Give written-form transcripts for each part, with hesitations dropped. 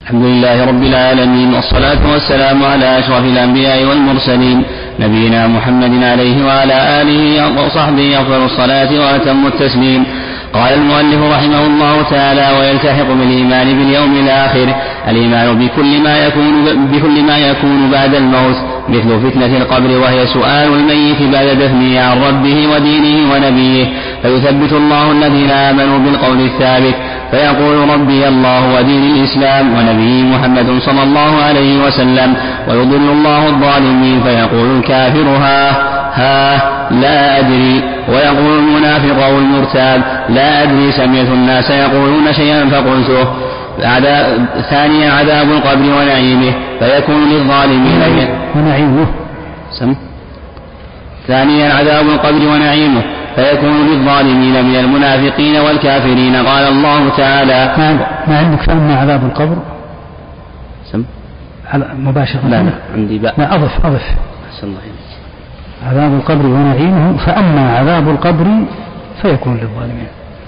الحمد لله رب العالمين، والصلاة والسلام على أشرف الأنبياء والمرسلين، نبينا محمد عليه وعلى آله وصحبه أفضل الصلاة وأتم التسليم. قال المؤلف رحمه الله تعالى: ويلتحق بالإيمان باليوم الآخر الإيمان بكل ما يكون بعد الموت، مثل فتنة القبر، وهي سؤال الميت بعد دفنه عن ربه ودينه ونبيه، فيثبت الله الذين آمنوا بالقول الثابت، فيقول: ربي الله ودين الإسلام ونبي محمد صلى الله عليه وسلم، ويضل الله الظالمين، فيقول الكافر: ها لا أدري، ويقول المنافق أو المرتاب: لا أدري، سمعت الناس يقولون شيئا فقلته. ثانيا عذاب القبر ونعيمه، فيكون للظالمين ثانيا عذاب القبر ونعيمه، فيكون للظالمين من المنافقين والكافرين. قال الله تعالى: ما عندك فأما عذاب القبر مباشرة؟ لا عندي بقى. لا أضف الله عذاب القبر ونعيمه، فأما عذاب القبر فيكون للظالمين.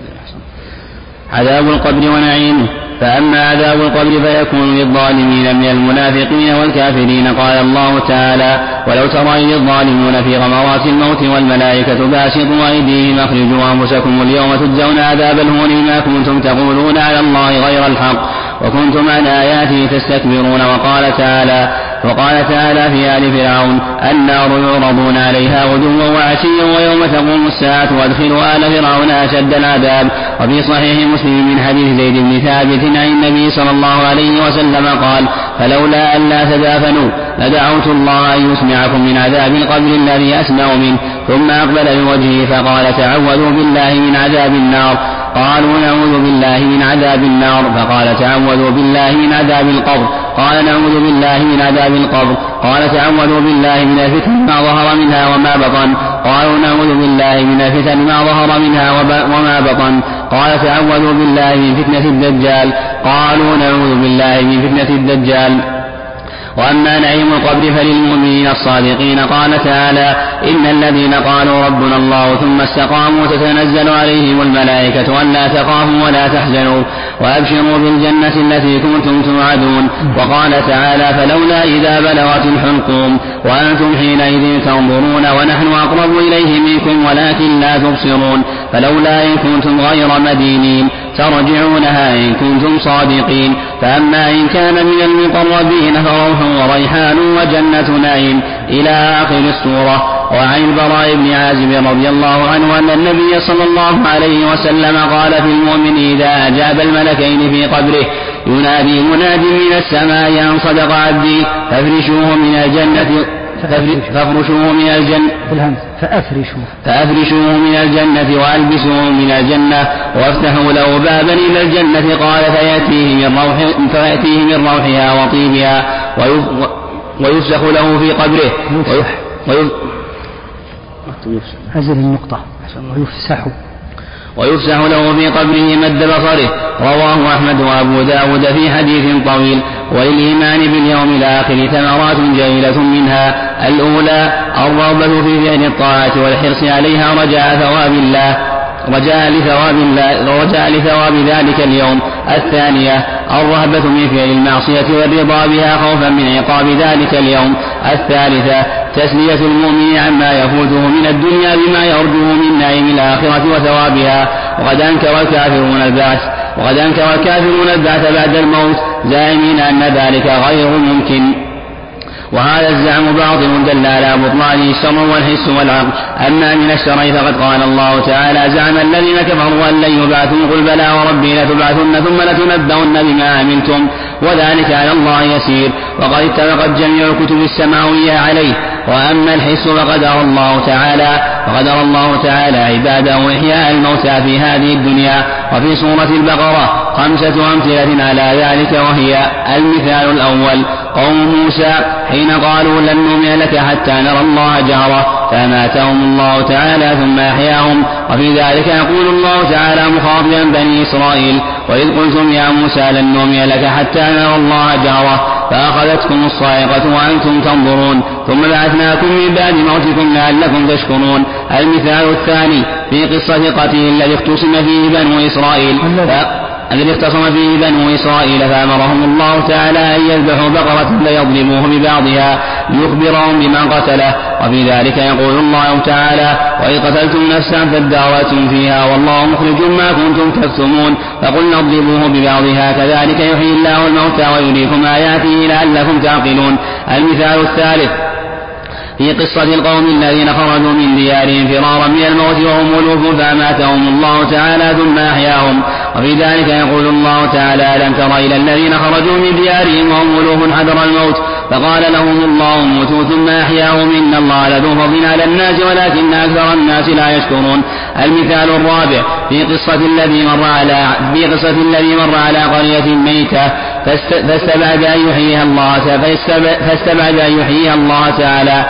عذاب القبر ونعيمه، فأما عذاب القبر فيكون للظالمين من المنافقين والكافرين. قال الله تعالى: ولو ترى إذ الظالمون في غمرات الموت والملائكة باسطوا أيديهم أخرجوا أنفسكم اليوم تجزون عذاب الهون بما كنتم تقولون على الله غير الحق وكنتم عن آياته تستكبرون. وقال تعالى في آل فرعون: النار يعرضون عليها غدوا وعشيا ويوم تقوم الساعة وادخلوا آل فرعون أشد العذاب. وفي صحيح مسلم من حديث زيد بن ثابت عن النبي صلى الله عليه وسلم قال: فلولا أن لا تدافنوا لدعوت الله أن يسمعكم من عذاب القبر الذي أسمع منه. ثم أقبل بوجهه فقال: تعوذوا بالله من عذاب النار. قالوا: نعوذ بالله من عذاب النار. فقال: تعوذوا بالله من عذاب القبر. قال: نعوذ بالله من عذاب القبر. قال: تعوذوا بالله من الفتن ما ظهر منها وما بطن. قالوا: نعوذ بالله من الفتن ما ظهر منها وما بطن. قال: تعوذوا بالله من فتنة الدجال. قالوا: نعوذ بالله من فتنة الدجال. وأما نعيم القبر فللمؤمنين الصادقين. قال تعالى: إن الذين قالوا ربنا الله ثم استقاموا تتنزل عليهم الملائكة ألا تخافوا ولا تحزنوا وأبشروا بالجنة التي كنتم توعدون. وقال تعالى: فلولا إذا بلغت الحلقوم وأنتم حينئذ تنظرون ونحن أقرب إليه منكم ولكن لا تبصرون. فلولا إن كنتم غير مدينين ترجعونها إن كنتم صادقين. فأما إن كان من المقربين فروح وريحان وجنة نعيم إلى آخر السورة. وعن البراء بن عازب رضي الله عنه أن النبي صلى الله عليه وسلم قال في المؤمن إذا أجاب الملكين في قبره ينادي مناد من السماء: أن صدق عبدي فافرشوه من الجنة فأفرشوه من الجنة وألبسوه من الجنة وافتحوا له بابا إلى الجنة. قال: فيأتيه من روحها وطيبها ويفسخ له في قبره ويفسح له في قبره مد بصره. رواه أحمد وأبو داود في حديث طويل. وللإيمان باليوم الآخر ثمرات جليلة منها: الأولى الرغبة في فعل الطاعات والحرص عليها رجاء لثواب ذلك اليوم. الثانية الرهبة من فعل المعصية والرضا بها خوفا من عقاب ذلك اليوم. الثالثة تسلية المؤمن عما يفوته من الدنيا بما يرجوه من نعيم الآخرة وثوابها. وقد أنكر الكافرون البعث بعد الموت زاعمين أن ذلك غير ممكن، وهذا الزعم باطل دل على بطلان الشرع والحس والعقل. أما من الشرع فقد قال الله تعالى: زعم الذين كفروا أن لن يبعثوا قل بلى وربي لتبعثن ثم لتنبؤن بما عملتم وذلك على الله يسير. وقد اتفقت جميع الكتب السماوية عليه. وأما الحس فقدر الله تعالى عباده إحياء الموتى في هذه الدنيا. وفي سورة البقرة 5 أمثلة على ذلك، وهي: المثال الأول قوم موسى حين قالوا لن نؤمن لك حتى نرى الله جهرة فأماتهم الله تعالى ثم أحياهم. وفي ذلك يقول الله تعالى مخاطبا بني إسرائيل: وإذ قلتم يا موسى لن نؤمن لك حتى نرى الله جهرة فأخذتكم الصاعقة وأنتم تنظرون ثم بعثناكم من بعد موتكم لعلكم تشكرون. المثال الثاني في قصة قتيل الذي اختصم فيه بنو إسرائيل الذي اختصم فيه بنو إسرائيل، فأمرهم الله تعالى أن يذبحوا بقرة فيضربوه ببعضها ليخبرهم بمن قتله. وفي ذلك يقول الله تعالى: وإذ قتلتم نفسا فادارأتم فيها والله مخرج ما كنتم تكتمون فقلنا اضربوه ببعضها كذلك يحيي الله الموتى ويريكم آياته لعلكم تعقلون. المثال الثالث في قصة القوم الذين خرجوا من ديارهم فرارا من الموت وهم ألوف فأماتهم الله تعالى ثم أحياهم. وفي ذلك يقول الله تعالى: ألم تر إلى الذين خرجوا من ديارهم وهم ألوف حذر الموت فقال لهم الله موتوا ثم أحياهم إن الله لذو فضل على الناس ولكن أكثر الناس لا يشكرون. المثال الرابع في قصة الذي مر على قرية ميتة فاستبعد أن يحييها الله تعالى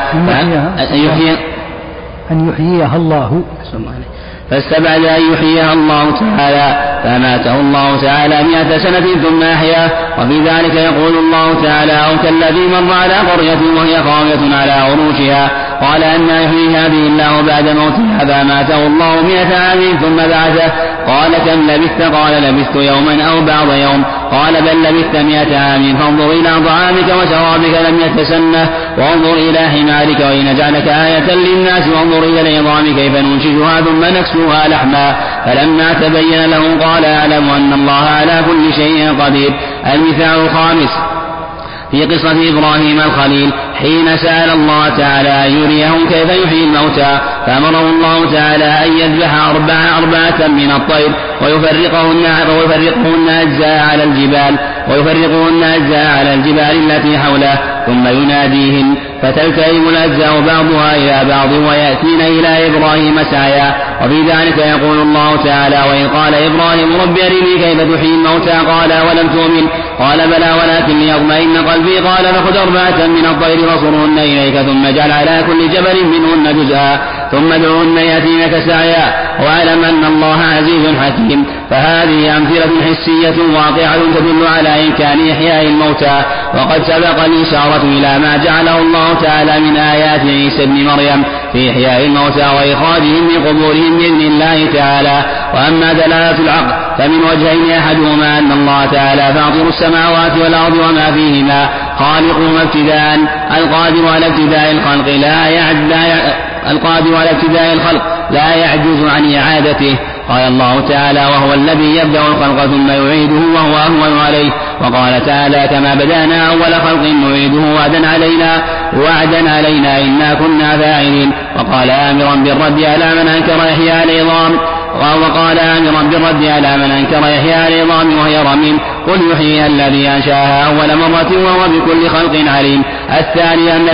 فاستبعد أن يحييها الله تعالى فأماته الله تعالى 100 سنة ثم أحياه. وفي ذلك يقول الله تعالى: أو كالذي مر على قرية وهي خاوية على عروشها قال أنى يحيي هذه الله بعد موتها فأماته الله 100 عام ثم بعثه قال كم لبثت؟ قال لبثت يوما أو بعض يوم قال بل لبثت 100 عام فانظر إلى طعامك وشرابك لم يتسنه وانظر إلى حمارك ولنجعلك آية للناس وانظر إلى العظام كيف ننشزها ثم نكسوها لحما فلما تبين له قال أعلم أن الله على كل شيء قدير. المثال الخامس في قصة إبراهيم الخليل حين سأل الله تعالى أن يريهم كيف يحيي الموتى فأمره الله تعالى أن يذبح 4 من الطير ويفرقهن أجزاء على الجبال التي حوله ثم يناديهن فتلتئم الأجزاء بعضها إلى بعض ويأتين إلى إبراهيم سعيا. وفي ذلك يقول الله تعالى: وإذ قال إبراهيم رب أرني كيف تحيي الموتى قال ولم تؤمن قال بلى ولكن ليطمئن قلبي قال فخذ 4 من الطير فصرهن إليك ثم اجعل على كل جبل منهن جزءا ثم ادعهن يأتينك سعيا واعلم أن الله عزيز حكيم. فهذه أمثلة حسية واقعة تدل على إمكان إحياء الموتى. وقد سبق الإشارة إلى ما جعله الله تعالى من آيات عيسى ابن مريم في إحياء الموتى وإخراجهم من قبورهم بإذن الله تعالى. وأما دلالة العقل فمن وجهين: أحدهما أن الله تعالى فاطر السماوات والأرض وما فيهما خالقهما ابتداء القادر على ابتداء الخلق لا يعجز عن إعادته. قال الله تعالى: وهو الذي يبدأ الخلق ثم يعيده وهو أهون عليه. وقال تعالى: كما بدأنا أول خلق نعيده وعدا علينا إنا كنا فاعلين. وقال آمرا بالرد على من أنكر إحياء العظام وهي رميم قل يحييها الذي أنشأها أول مرة وهو بكل خلق عليم. الثاني أن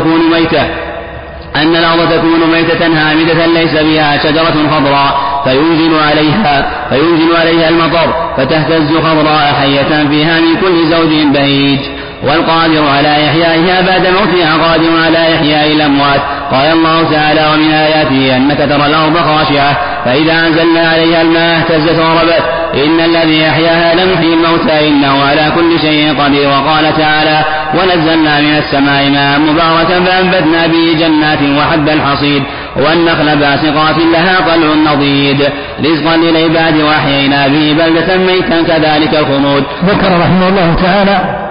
الأرض تكون ميتة هامدة ليس بها شجرة خضراء فينزل عليها المطر فتهتز خضراء حية فيها من كل زوج بهيج. والقادر على إحيائها بعد موتها قادر على إحياء الأموات. قال الله تعالى: ومن آياته أنك ترى الأرض خاشعة فإذا أنزلنا عليها الماء اهتزت وربت إن الذي أحياها لمحيي الموتى إنه على كل شيء قدير. وقال تعالى: ونزلنا من السماء ماء مباركا فأنبتنا به جنات وحب الحصيد والنخل باسقات لها طلع نضيد رزقا للعباد وأحيينا به بلدة ميتا كذلك الخلود. ذكر رحمه الله تعالى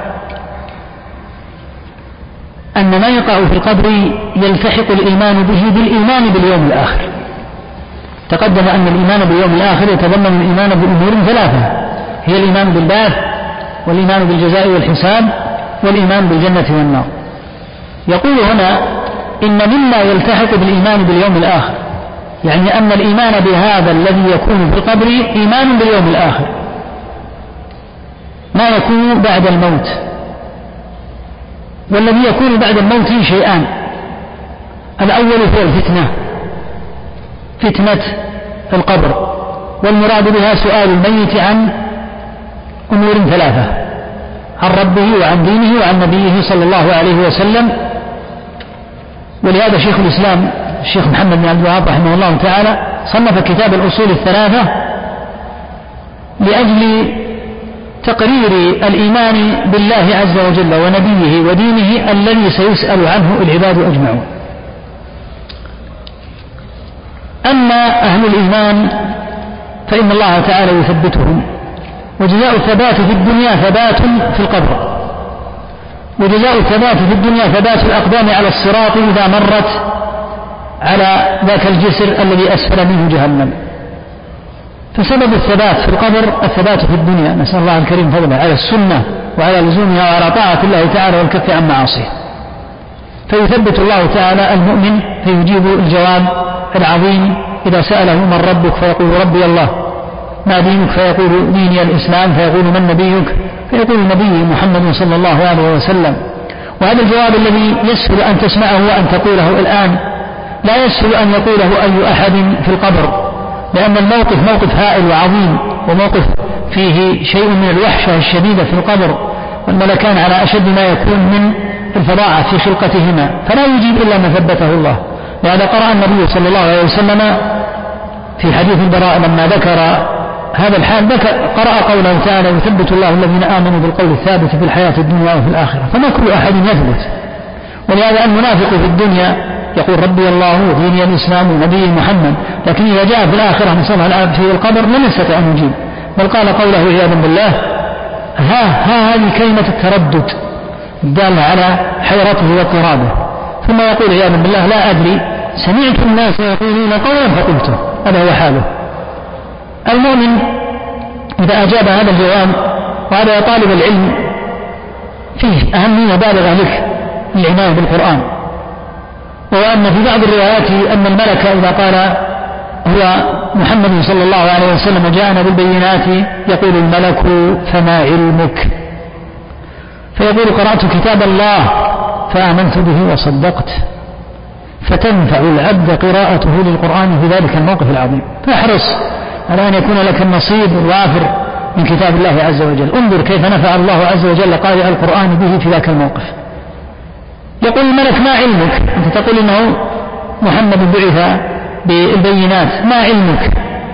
أن ما يقع في القبر يلتحق الإيمان به بالإيمان باليوم الآخر. تقدم أن الإيمان باليوم الآخر يتضمن الإيمان بأمور 3: هي الإيمان بالبعث والإيمان بالجزاء والحساب والإيمان بالجنة والنار. يقول هنا إن مما يلتحق بالإيمان باليوم الآخر يعني أن الإيمان بهذا الذي يكون في القبر إيمان باليوم الآخر ما يكون بعد الموت. والذي يكون بعد الموت شيئان: الأول هو فتنة القبر، والمراد بها سؤال الميت عن أمور 3: عن ربه وعن دينه وعن نبيه صلى الله عليه وسلم. ولهذا شيخ الإسلام الشيخ محمد بن عبد الوهاب رحمه الله تعالى صنف كتاب الأصول 3 لأجل تقرير الإيمان بالله عز وجل ونبيه ودينه الذي سيسأل عنه العباد أجمعون. أما أهل الإيمان فإن الله تعالى يثبتهم وجزاء الثبات في الدنيا ثبات في القبر، وجزاء الثبات في الدنيا ثبات الأقدام على الصراط إذا مرت على ذاك الجسر الذي أسفل منه جهنم. فسبب الثبات في القبر الثبات في الدنيا، نسأل الله الكريم فضله على السنة وعلى لزومها وعلى طاعة الله تعالى والكف عن معاصيه، فيثبت الله تعالى المؤمن فيجيب الجواب العظيم إذا سأله من ربك فيقول ربي الله، ما دينك فيقول ديني الإسلام، فيقول من نبيك فيقول نبي محمد صلى الله عليه وسلم. وهذا الجواب الذي يسهل أن تسمعه وأن تقوله الآن لا يسهل أن يقوله أي أحد في القبر، لأن الموقف موقف هائل وعظيم، وموقف فيه شيء من الوحشة الشديدة في القبر، والملكان على أشد ما يكون من الفظاعة في خلقتهما، فلا يجيب إلا ما ثبته الله. لهذا قرأ النبي صلى الله عليه وسلم في حديث البراء لما ذكر هذا الحال قرأ قوله تعالى يثبت الله الذين آمنوا بالقول الثابت في الحياة الدنيا وفي الآخرة، فما كل أحد يثبت. ولهذا المنافق في الدنيا يقول ربي الله ديني الإسلام ونبي محمد، لكن إذا جاء في الآخرة نسأل الله في القبر لم يستطع أن يجيب، بل قال قوله عياذا بالله هذه كلمة التردد الدالة على حيرته واضطرابه، ثم يقول عياذا بالله لا أدري سمعت الناس يقولون قولا فقلته. هذا هو حاله. المؤمن إذا أجاب هذا الجواب، وهذا طالب العلم فيه أهمية بالغة لك العناية بالقرآن، وهو أن في بعض الروايات أن الملك إذا قال هو محمد صلى الله عليه وسلم جاءنا بالبينات يقول الملك فما علمك، فيقول قرأت كتاب الله فآمنت به وصدقت، فتنفع العبد قراءته للقرآن في ذلك الموقف العظيم. فاحرص على أن يكون لك النصيب الوافر من كتاب الله عز وجل. انظر كيف نفع الله عز وجل قارئ القرآن به في ذاك الموقف. يقول الملك ما علمك، أنت تقول إنه محمد بعث بالبينات، ما علمك؟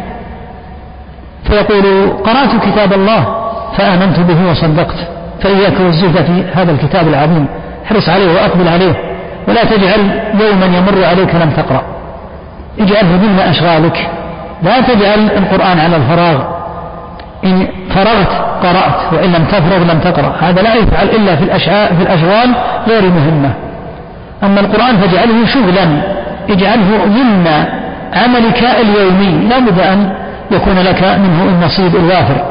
فيقول قرأت كتاب الله فآمنت به وصدقت. فإياك والزهد في هذا الكتاب العظيم، احرص عليه وأقبل عليه، ولا تجعل يوما يمر عليك لم تقرأ، اجعله ضمن أشغالك، لا تجعل القرآن على الفراغ، إن فرغت قرأت وإن لم تفرغ لم تقرأ، هذا لا يفعل إلا في الأشغال غير مهمة. أما القرآن فاجعله شغلا، اجعله ضمن عملك اليومي، لا بد أن يكون لك منه النصيب الوافر.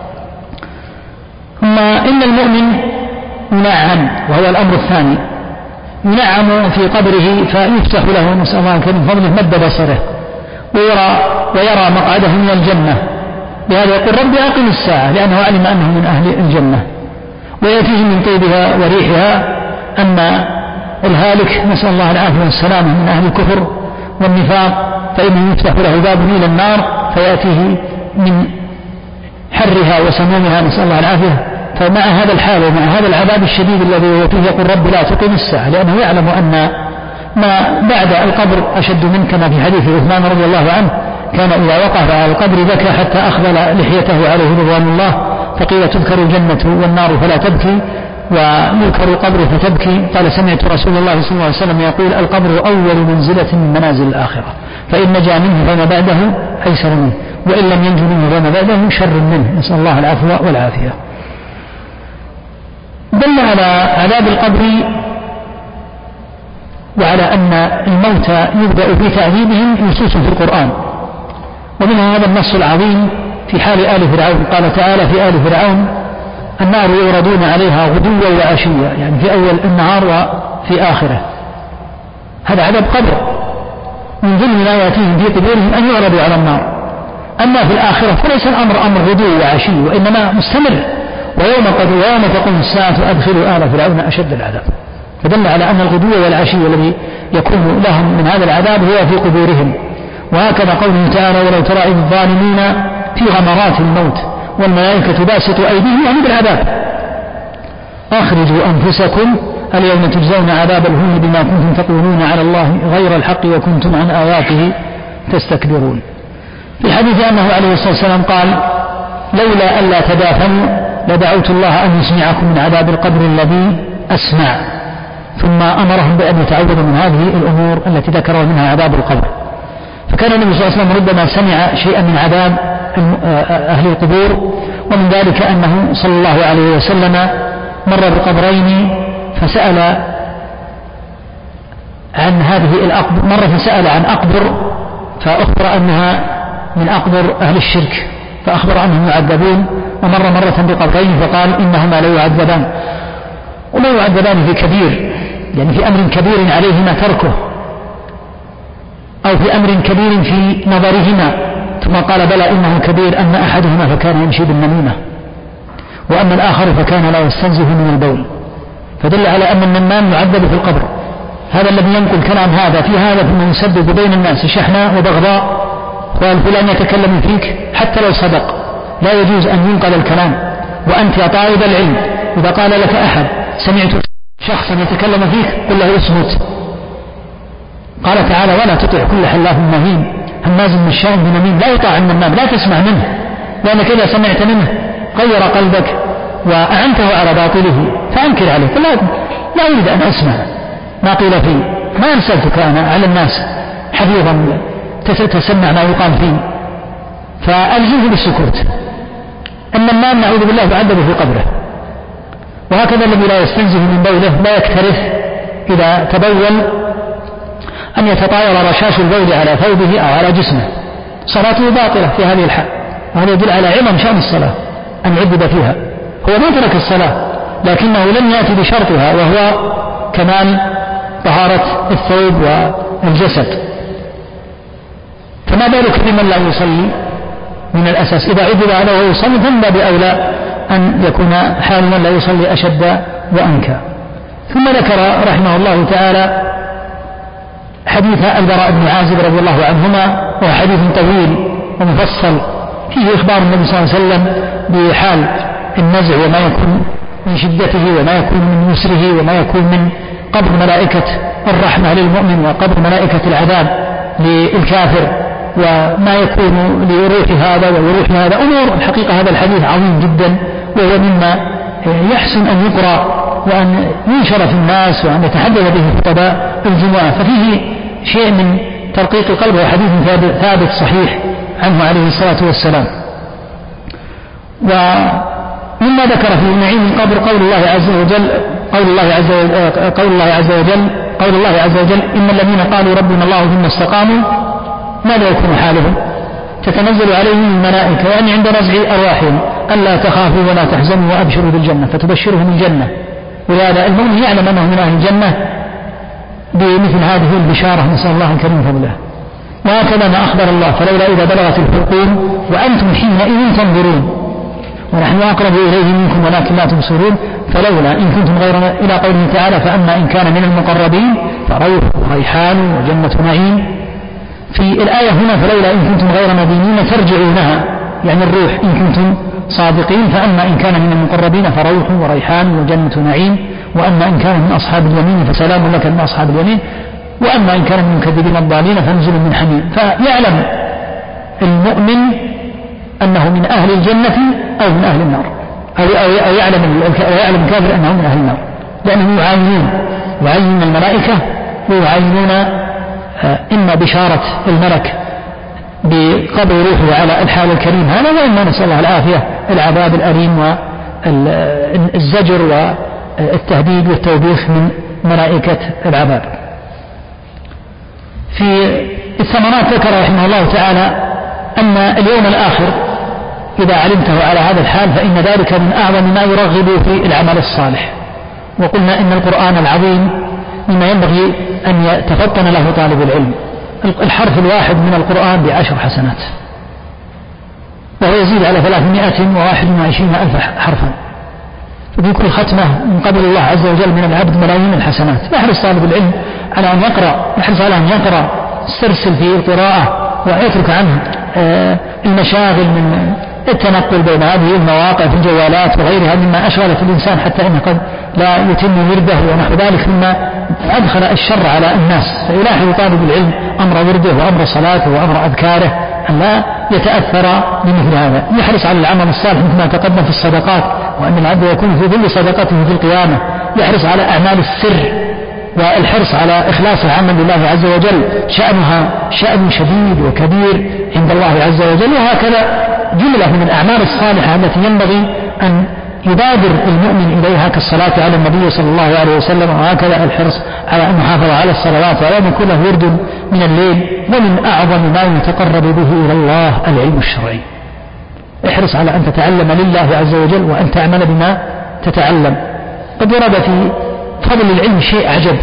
ثم إن المؤمن ينعم، وهو الأمر الثاني، ينعم في قبره فيفتح له نسأل الله الكريم فضله مد بصره ويرى مقعده من الجنة، بهذا يقول ربي أقم الساعة، لأنه علم أنه من أهل الجنة، ويأتيه من طيبها وريحها. أما الهالك نسأل الله العافية والسلامة من أهل الكفر والنفاق فإنه يفتح له باب إلى النار فيأتيه من حرها وسمومها نسأل الله العافية. فمع هذا الحال ومع هذا العذاب الشديد الذي هو فيه يقول رب لا تقم الساعة، لأنه يعلم أن ما بعد القبر أشد منه، كما في حديث عثمان رضي الله عنه كان إذا وقف على القبر بكى حتى أخذل لحيته عليه رضوان الله، فقيل تذكر الجنة والنار فلا تبكي ويذكر القبر فتبكي. قال سمعت رسول الله صلى الله عليه وسلم يقول القبر أول منزلة من منازل الآخرة، فإن نجا منه فما بعده أيسر منه، وإن لم ينجو منه فما بعده شر منه، نسأل الله العفو والعافية. دل على عذاب القبر وعلى أن الموتى يبدأ في تعذيبهم نصوص في القرآن، ومنها هذا النص العظيم في حال آل فرعون. قال تعالى في آل فرعون النار يعرضون عليها غدوا وعشيا، يعني في أول النهار وفي آخره. هذا عذاب قبر، من ضمن ما يأتيهم في قبورهم أن يعرضوا على النار. أما في الآخرة فليس الأمر أمر غدو وعشي، وإنما مستمر، ويوم تقوم الساعة أدخلوا آل فرعون أشد العذاب. فدل على أن الغدو والعشي الذي يكون لهم من هذا العذاب هو في قبورهم. وهكذا قوله تعالى ولو ترى إذ الظالمين في غمرات الموت والملائكة باسطوا أيديهم يعني بالعذاب أخرجوا أنفسكم اليوم تجزون عذاب الهون بما كنتم تقولون على الله غير الحق وكنتم عن آياته تستكبرون. في حديث أنه عليه الصلاة والسلام قال لولا ألا تدافنوا لدعوت الله أن يسمعكم من عذاب القبر الذي أسمع، ثم أمرهم بأن يتعوذوا من هذه الأمور التي ذكروا منها عذاب القبر. فكان النبي صلى الله عليه وسلم ربما سمع شيئا من عذاب أهل القبور ومن ذلك أنه صلى الله عليه وسلم مر بقبرين فسأل عن هذه الأقبر، مرة سأل عن أقبر فأخبر أنها من أقبر أهل الشرك فأخبر أنهم يعذبون، مرة بقبرين فقال إنهما لا يعذبان، ولا يعذبان في كبير، يعني في أمر كبير عليهما تركه أو في أمر كبير في نظرهما، ثم قال بلى إنه كبير، أما أحدهما فكان يمشي بالنميمة وأما الآخر فكان لا يستنزه من البول، فدل على أن النمام يعذب في القبر. هذا الذي ينقل كلام هذا في هذا ثم يسبب بين الناس شحناء وبغضاء، قال فلان يتكلم فيك حتى لو صدق، لا يجوز أن ينقل الكلام. وأنت يا طالب العلم إذا قال لك أحد سمعت شخصا يتكلم فيك قل له اصمت. قال تعالى ولا تطع كل حلاف مهين هماز مشاء بنميم، لا يطاع النمام، لا تسمع منه، لأنك إذا سمعت منه غير قلبك وأعنته على باطله فأنكر عليه، لا أريد أن أسمع ما قيل فيه، ما أرسلتك أنا على الناس حفيظا تسمع ما يقال فيه، فألزمه بالسكوت. النمام نعوذ بالله يعذب في قبره. وهكذا الذي لا يستنزه من بوله لا يكترث إذا تبول أن يتطاير رشاش البول على ثوبه أو على جسمه، صلاته باطلة في هذه الحال. وهذا يدل على عظم شأن الصلاة أن عذب فيها. هو ما ترك الصلاة لكنه لم يأتي بشرطها وهو كمال طهارة الثوب والجسد، فما بالك بمن لا يصلي من الأساس؟ إذا عذب هذا وهو يصلي فمن باب أولى أن يكون حال من لا يصلي أشد وأنكى. ثم ذكر رحمه الله تعالى حديث البراء بن عازب رضي الله عنهما، وهو حديث طويل ومفصل فيه إخبار النبي صلى الله عليه وسلم بحال النزع وما يكون من شدته وما يكون من يسره وما يكون من قبر ملائكة الرحمة للمؤمن وقبر ملائكة العذاب للكافر وما يكون لروح هذا وروح هذا أمور. الحقيقة هذا الحديث عظيم جدا، وهو مما يحسن أن يقرأ وأن ينشر في الناس وأن يتحدث به خطباء الجمعة، ففيه شيء من ترقيق القلب، وحديث ثابت صحيح عنه عليه الصلاة والسلام. ومما ذكر في نعيم القبر قول الله عز وجل إن الذين قالوا ربنا الله ثم استقاموا ماذا يكون حالهم؟ تتنزل عليهم الملائكة يعني عند نزع أرواحهم ألا تخافوا ولا تحزنوا وأبشروا بالجنة، فتبشرهم الجنة. ولهذا المؤمن يعلم أنه من أهل الجنة بمثل هذه البشارة، نسأل الله الكريم فضله. وهكذا ما أخبر الله فلولا إذا بلغت الحلقوم وأنتم حينئذ تنظرون ونحن أقرب إليه منكم ولكن لا تبصرون فلولا إن كنتم غير، إلى قوله تعالى فأما إن كان من المقربين فروح وريحان وجنة نعيم. في الآية هنا فلولا إن كنتم غير مدينين ترجعونها، يعني الروح إن كنتم صادقين، فأما إن كان من المقربين فروح وريحان وجنة نعيم، وأما إن كان من أصحاب اليمين فسلام لك من أصحاب اليمين، وأما إن كان من المكذبين الضالين فنزل من حميم. فيعلم المؤمن أنه من أهل الجنة أو من أهل النار، أو يعلم الكافر أنه من أهل النار، لأنهم يعاينون الملائكة ويعاينون إما بشارة الملك بقبض روحه على الحال الكريم هذا، وإما نسأل الله العافية العذاب الأليم والزجر والتهديد والتوبيخ من ملائكة العذاب. في الثمرات ذكر رحمه الله تعالى أن اليوم الآخر إذا علمته على هذا الحال فإن ذلك من أعظم ما يرغب في العمل الصالح. وقلنا إن القرآن العظيم مما ينبغي أن يتفطن له طالب العلم. الحرف الواحد من القرآن ب10 حسنات، وهو يزيد على 321,000 حرفا، وفي كل ختمة من قبل الله عز وجل من العبد ملايين الحسنات. يحرص طالب العلم على أن يقرأ، يحرص على أن يقرأ، استرسل في القراءة ويترك عنه المشاغل من التنقل بين هذه المواقع في الجوالات وغيرها مما أشغلت الإنسان حتى إنه قد لا يتم ورده ونحو ذلك مما أدخل الشر على الناس. فيلاحظ طالب العلم أمر ورده وأمر صلاته وأمر أذكاره أن لا يتأثر بمثل هذا. يحرص على العمل الصالح مثل ما تقدم في الصدقات، وأن العبد يكون في ظل صدقته في القيامة. يحرص على أعمال السر والحرص على إخلاص العمل لله عز وجل، شأنها شأن شديد وكبير عند الله عز وجل. وهكذا جملة من الأعمال الصالحة التي ينبغي أن يبادر المؤمن إليها كالصلاة على النبي صلى الله عليه وسلم، وهكذا الحرص على المحافظة على الصلوات وأن يكون له ورد من الليل. ومن أعظم ما يتقرب به إلى الله العلم الشرعي. احرص على أن تتعلم لله عز وجل وأن تعمل بما تتعلم. قد ورد في فضل العلم شيء عجب،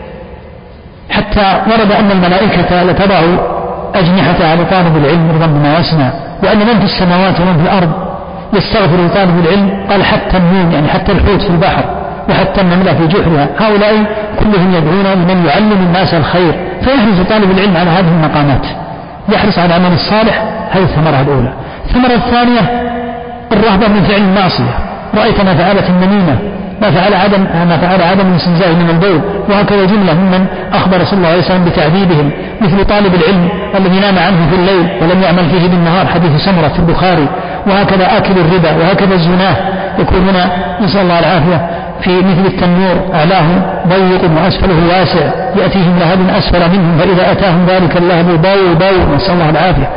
حتى ورد أن الملائكة لتضع أجنحتها لطالب العلم رضا بما يسمع، وأن من في السماوات ومن في الأرض يستغفر لطالب العلم، قال حتى النون يعني حتى الحوت في البحر وحتى النملة في جحرها، هؤلاء كلهم يدعون لمن يعلم الناس الخير. فيحرص طالب العلم على هذه المقامات، يحرص على العمل الصالح. هذه الثمرة الأولى. الثمرة الثانية الرهبة من فعل المعصية. رأيت ما فعلت النميمة، ما فعل عدم الاستنزاء من البول، وهكذا جملة ممن أخبر صلى الله عليه وسلم بتعذيبهم، مثل طالب العلم الذي نام عنه في الليل ولم يعمل فيه بالنهار، حديث سمرة في البخاري. وهكذا آكل الربا، وهكذا الزناه يكونون نسأل الله العافية في مثل التنور، أعلاه ضيق وأسفله واسع، يأتيهم لهب أسفل منهم، فإذا أتاهم ذلك اللهب ضاووا نسأل الله العافية.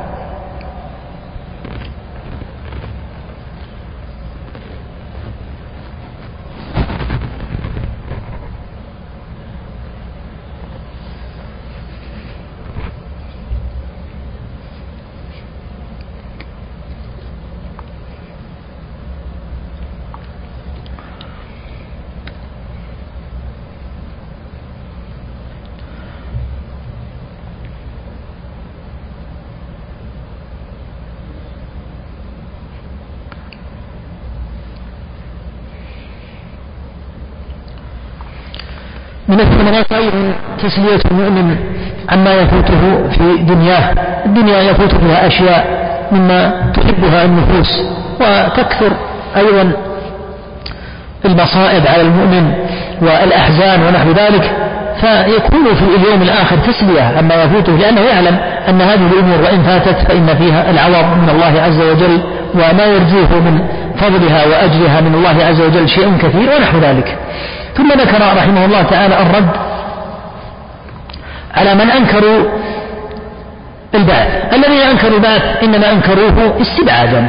من الثمرات أيضا تسلية المؤمن عما يفوته في دنياه. الدنيا يفوت فيها أشياء مما تحبها النفوس، وتكثر أيضا المصائب على المؤمن والأحزان ونحو ذلك، فيكون في اليوم الآخر تسلية عما يفوته، لأنه يعلم أن هذه الأمور وإن فاتت فإن فيها العوض من الله عز وجل، وما يرجوه من فضلها وأجرها من الله عز وجل شيء كثير ونحو ذلك. ثم ذكر رحمه الله تعالى الرد على من أنكروا البعث. الذين أنكروا البعث إنما أنكروه استبعادا،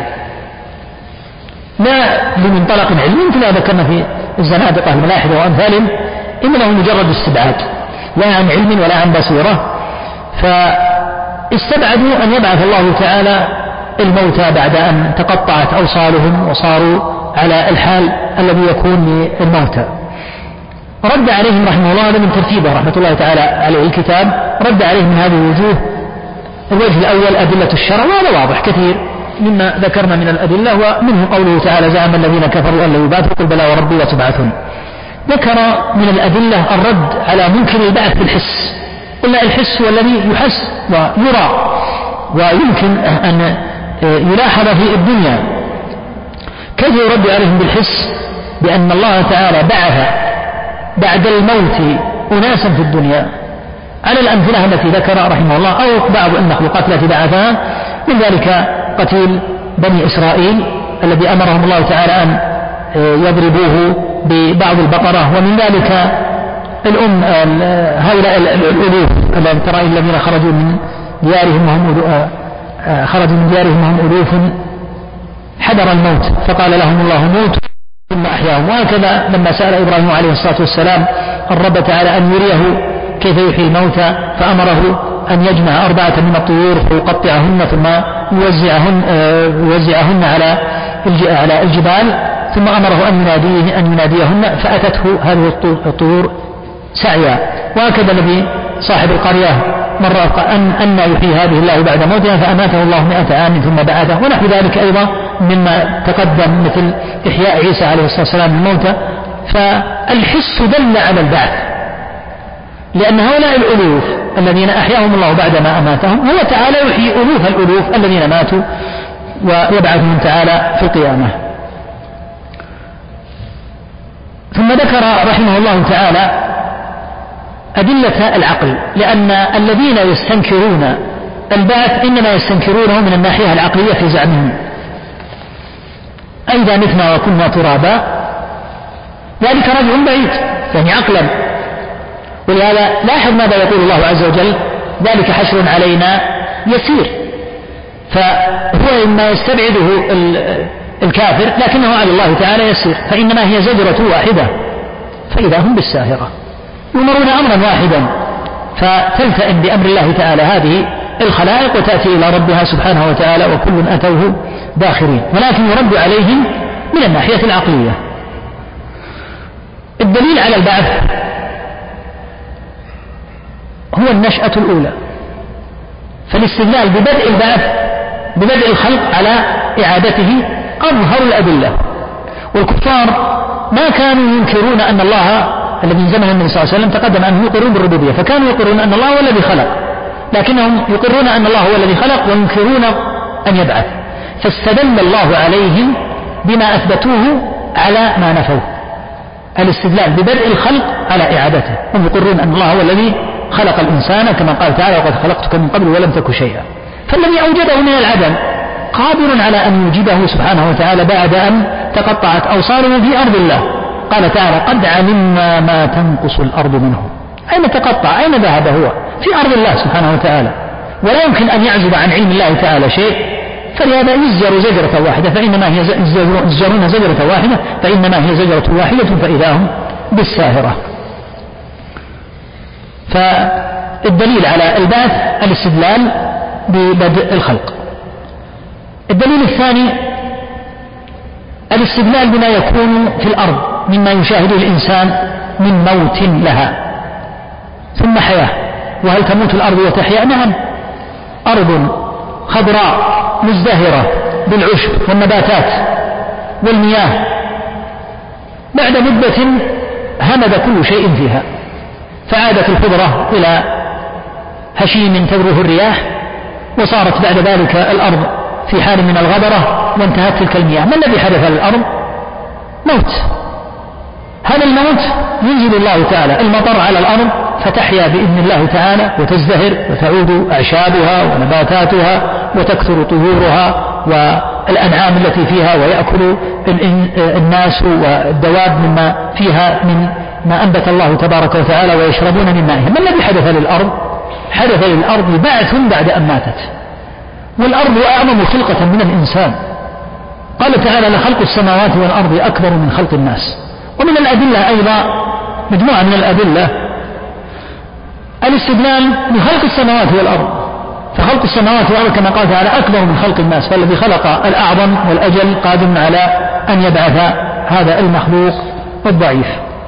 لا بمنطلق علمي مثل ما ذكرنا في الزنادقة الملاحدة وأمثالهم، إنما هو مجرد استبعاد، لا عن علم ولا عن بصيرة. فاستبعدوا أن يبعث الله تعالى الموتى بعد أن تقطعت أوصالهم وصاروا على الحال الذي يكون للموتى. رد عليهم رحمه الله، هذا من ترتيبه رحمة الله تعالى عليه الكتاب، رد عليهم من هذه الوجوه. الوجه الأول أدلة الشرع، وهذا واضح كثير مما ذكرنا من الأدلة، ومنه قوله تعالى زعم الذين كفروا أن لا يبعثوا قل بلى وربي لتبعثن. ذكر من الأدلة الرد على منكر البعث بالحس. قلنا الحس هو الذي يحس ويرى ويمكن أن يلاحظ في الدنيا. كيف يرد عليهم بالحس؟ بأن الله تعالى بعث بعد الموت أناسا في الدنيا على الأمثلة التي ذكر رحمه الله، أو بعض المخلوقات التي بعثها، من ذلك قتيل بني إسرائيل الذي أمرهم الله تعالى أن يضربوه ببعض البقرة، ومن ذلك هؤلاء الألوف الذين خرجوا من ديارهم وهم ألوف حذر الموت فقال لهم الله موت ثم أحياهم. وهكذا لما سأل إبراهيم عليه الصلاة والسلام الرب تعالى أن يريه كيف يحيي الموتى، فأمره أن يجمع 4 من الطيور فيقطعهن ثم يوزعهن على الجبال، ثم أمره أن يناديهن فأتته هذه الطيور سعيا. وهكذا الذي صاحب القرية مرة قال أن يحيي هذه الله بعد موتها فأماته الله 100 عام ثم بعثه، ونحو ذلك أيضا مما تقدم مثل إحياء عيسى عليه الصلاة والسلام الموتى. فالحس دل على البعث، لأن هؤلاء الألوف الذين أحياهم الله بعدما أماتهم هو تعالى يحيي ألوف الألوف الذين ماتوا ويبعثهم تعالى في القيامة. ثم ذكر رحمه الله تعالى أدلة العقل، لأن الذين يستنكرون البعث إنما يستنكرونه من الناحية العقلية في زعمهم، أيضا متنا وكنا ترابا، ذلك رجع بعيد يعني عقلا. ولهذا لاحظ ماذا يقول الله عز وجل: ذلك حشر علينا يسير. فهو مما يستبعده الكافر، لكنه على الله تعالى يسير، فإنما هي زجرة واحدة فإذا هم بالساهرة يؤمرون أمرا واحدا، فتلتئم بأمر الله تعالى هذه الخلائق وتأتي إلى ربها سبحانه وتعالى وكل أتوه داخرين، ولكن يرد عليهم من الناحية العقلية. الدليل على البعث هو النشأة الأولى، فالاستدلال ببدء البعث ببدء الخلق على إعادته أظهر الأدلة. والكفار ما كانوا ينكرون أن الله، الذي زمن النبي صلى الله عليه وسلم تقدم أنهم يقرون بالربوبية، فكانوا يقرون أن الله هو الذي خلق، لكنهم يقرون أن الله هو الذي خلق وينكرون أن يبعث، فاستدل الله عليهم بما أثبتوه على ما نفوه، الاستدلال ببدء الخلق على إعادته. هم يقرون أن الله هو الذي خلق الإنسان كما قال تعالى وقد خلقتك من قبل ولم تك شيئا، فالذي أوجده من العدم قادر على أن يوجده سبحانه وتعالى بعد أن تقطعت أوصاله في أرض الله. قال تعالى قد علمنا ما تنقص الأرض منه، أين تقطع؟ أين ذهب؟ هو في أرض الله سبحانه وتعالى، ولا يمكن أن يعزب عن علم الله تعالى شيء، فلهذا يزجر زجرة واحدة فإنما هي يزجرون زجرة واحدة فإنما هي زجرة واحدة فإذا هم بالساهرة. فالدليل على البعث الاستدلال ببدء الخلق. الدليل الثاني الاستدلال بما يكون في الأرض مما يشاهده الإنسان من موت لها ثم حياة. وهل تموت الأرض وتحيا؟ نعم، أرض خضراء مزدهرة بالعشب والنباتات والمياه، بعد مدة همد كل شيء فيها فعادت الخضرة إلى هشيم تذروه الرياح، وصارت بعد ذلك الأرض في حال من الغبرة وانتهت تلك المياه. ما الذي حدث للأرض؟ موت. هذا الموت ينزل الله تعالى المطر على الأرض فتحيا بإذن الله تعالى وتزدهر وتعود أعشابها ونباتاتها وتكثر طيورها والأنعام التي فيها ويأكل الناس والدواب مما فيها من ما أنبت الله تبارك وتعالى ويشربون من مائها. ما الذي حدث للأرض؟ حدث للأرض بعث بعد أن ماتت، والأرض أعظم خلقة من الإنسان. قال تعالى لخلق السماوات والأرض أكبر من خلق الناس. ومن الأدلة أيضا مجموعة من الأدلة الاستدلال بخلق السماوات والأرض، فخلق السماوات والأرض كما قال تعالى أكبر من خلق الناس، فالذي خلق الأعظم والأجل قادر على أن يبعث هذا المخلوق الضعيف.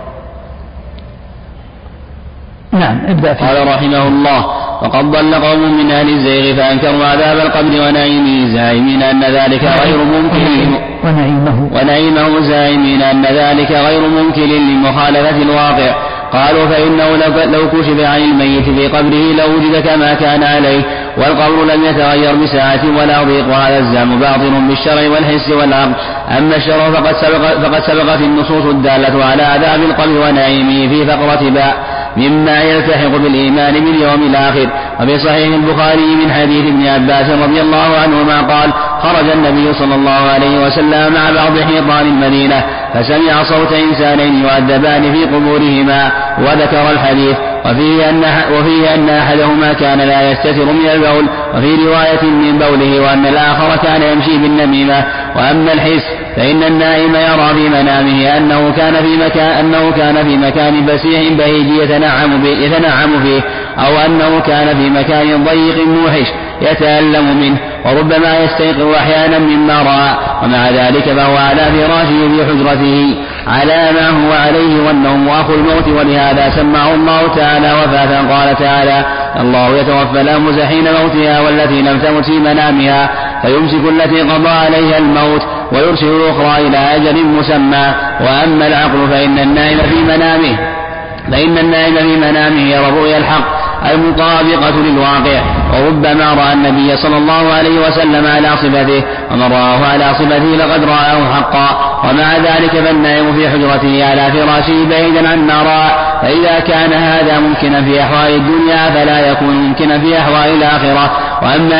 نعم ابدأ فيه. قال رحمه الله وقد ضل قوم من أهل الزيغ فأنكروا عذاب القبر ونعيمه زاعمين أن ذلك غير ممكن ونعيمه زاعمين أن ذلك غير ممكن لمخالفة الواقع. قالوا فإنه لو كشف عن الميت في قبره لوجد كما كان عليه، والقبر لم يتغير بساعة ولا ضيق، وهذا الزعم باطل بالشرع والحس والعقل. أما الشرع فقد سبقت النصوص الدالة على عذاب القبر ونعيمه في فقرة باء مما يلتحق بالإيمان باليوم الآخر. وفي صحيح البخاري من حديث ابن عباس رضي الله عنهما قال خرج النبي صلى الله عليه وسلم مع بعض حيطان المدينة فسمع صوت إنسانين يعذبان في قبورهما، وذكر الحديث وفيه أن أحدهما كان لا يستتر من البول، وفي رواية من بوله، وأن الآخر كان يمشي بالنميمة. وأما الحس فإن النائم يرى في منامه أنه كان في مكان فسيح بعيد يتنعم فيه، أو أنه كان في مكان ضيق موحش يتألم منه، وربما يستيقظ أحيانا مما رأى، ومع ذلك فهو على فراشه في حجرته على ما هو عليه، والنوم أخو الموت، ولهذا سماه الله تعالى وفاة. قال تعالى الله يتوفى الأنفس حين موتها والتي لم تمت في منامها فيمسك التي قضى عليها الموت ويرسل الأخرى إلى أجل مسمى. وأما العقل فإن النائم في منامه يرى رؤيا الحق المطابقة للواقع، وربما رأى النبي صلى الله عليه وسلم على صفته، ومن رآه على صفته لقد رآه حقا. ومع ذلك فالنائم في حجرته على فراشه بعيدا عن ما رأى، فإذا كان هذا ممكنا في أحوال الدنيا فلا يكون ممكنا في أحوال الآخرة. وأما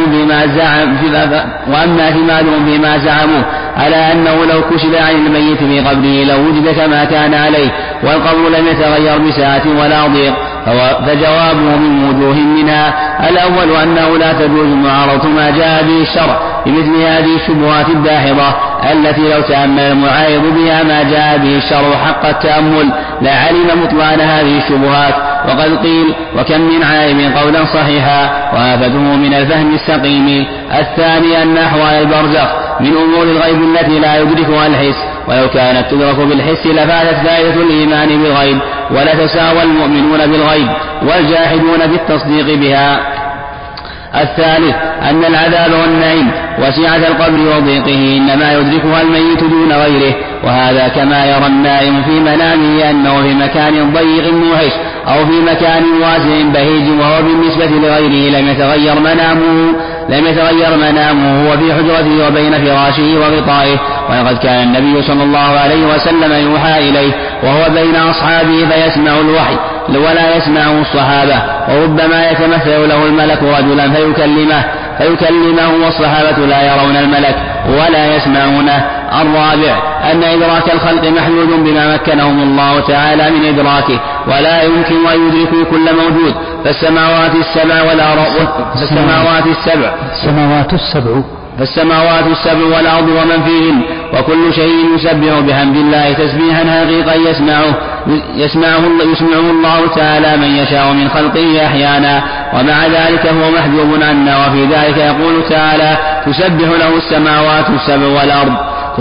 اعتمادهم فيما زعموا على أنه لو كشف عن الميت في قبره لوجد كما كان عليه، والقبر لم يتغير بساعة ولا ضيق، فجوابه من وجوه منها: الأول أنه لا تجوز معارضة ما جاء به الشرع بمثل هذه الشبهات الداحضة التي لو تأمل المعارض بها ما جاء به الشرع حق التأمل لعلم بطلان هذه الشبهات. وقد قيل: وكم من عالم قولا صحيحا وآفته من الفهم السقيم. الثاني أن أحوال البرزخ من أمور الغيب التي لا يدركها الحس، ولو كانت تدرك بالحس لفاتت فائدة الإيمان بالغيب، ولتساوى المؤمنون بالغيب والجاحدون بالتصديق بها. الثالث أن العذاب والنعيم وسعة القبر وضيقه إنما يدركها الميت دون غيره، وهذا كما يرى النائم في منامه أنه في مكان ضيق موحش أو في مكان واسع بهيج، وهو بالنسبة لغيره لم يتغير منامه هو في حجرته وبين فراشه وغطائه. وقد كان النبي صلى الله عليه وسلم يوحى إليه وهو بين أصحابه فيسمع الوحي ولا يسمعه الصحابة، وربما يتمثل له الملك رجلا فيكلمه والصحابة لا يرون الملك ولا يسمعونه. الرابع أن إدراك الخلق محدود بما مكنهم الله تعالى من إدراكه، ولا يمكن أن يدركوا كل موجود، فالسماوات السبع والأرض ومن فيهن، وكل شيء يسبح بحمد الله تسبيحا حقيقا يسمعه الله تعالى من يشاء من خلقه أحيانا، ومع ذلك هو محجوب عنا. وفي ذلك يقول تعالى: تسبح له السماوات السبع والأرض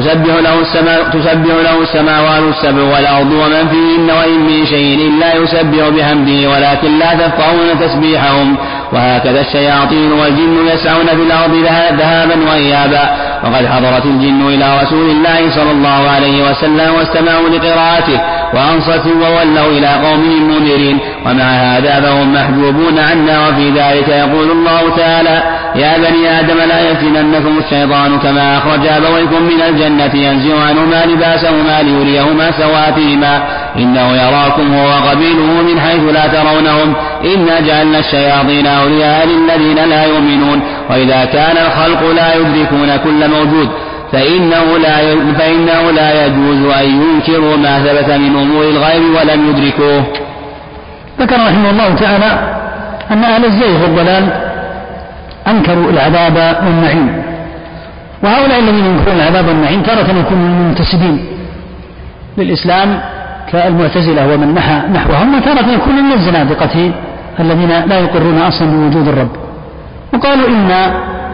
والأرض ومن فيهن وإن من شيء إلا يسبح بحمده ولكن لا تفقهون تسبيحهم. وهكذا الشياطين والجن يسعون في الأرض ذهابا وإيابا. وقد حضرت الجن إلى رسول الله صلى الله عليه وسلم واستمعوا لقراءته وأنصتوا وولوا إلى قومهم منذرين، ومع هذا فهم محجوبون عنا. وفي ذلك يقول الله تعالى: يا بني آدم لا يفتننكم الشيطان كما أخرج أبويكم من الجنة ينزع عنهما لباسهما ليريهما سواتهما إنه يراكم هو وقبيله من حيث لا ترونهم إنا جعلنا الشياطين أولياء للذين لا يؤمنون. وإذا كان الخلق لا يدركون كل موجود فإنه لا يجوز أن ينكروا ما ثبت من أمور الغيب ولم يدركوه. ذكر رحمه الله تعالى أن أهل الزيغ والضلال أنكروا العذاب والنعيم، وهؤلاء الذين ينكرون العذاب والنعيم تارة يكونوا المنتسبين للإسلام كالمعتزلة ومن نحوهم، وتارة يكونوا من الزنادقة الذين لا يقرون أصلا بوجود الرب. وقالوا إن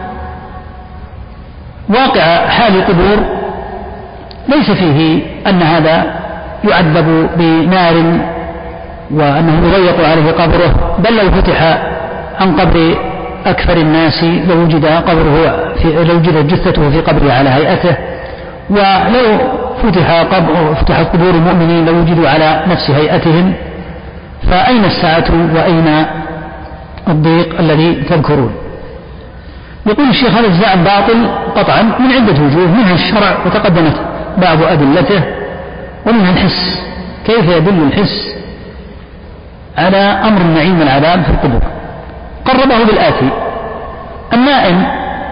واقع حال القبور ليس فيه أن هذا يعذب بنار وأنه يضيق عليه قبره، بل لو فتح عن قبر أكثر الناس لو وجدت جثته في قبره على هيئته، ولو فتحت قبور المؤمنين لو وجدوا على نفس هيئتهم، فأين الساعة وأين الضيق الذي تذكرون؟ يقول الشيخ: هذا الزعم باطل قطعا من عدة وجوه، منها الشرع وتقدمت بعض أدلته، ومنها الحس. كيف يدل الحس على أمر النعيم والعذاب في القبور؟ قربه بالآتي: النائم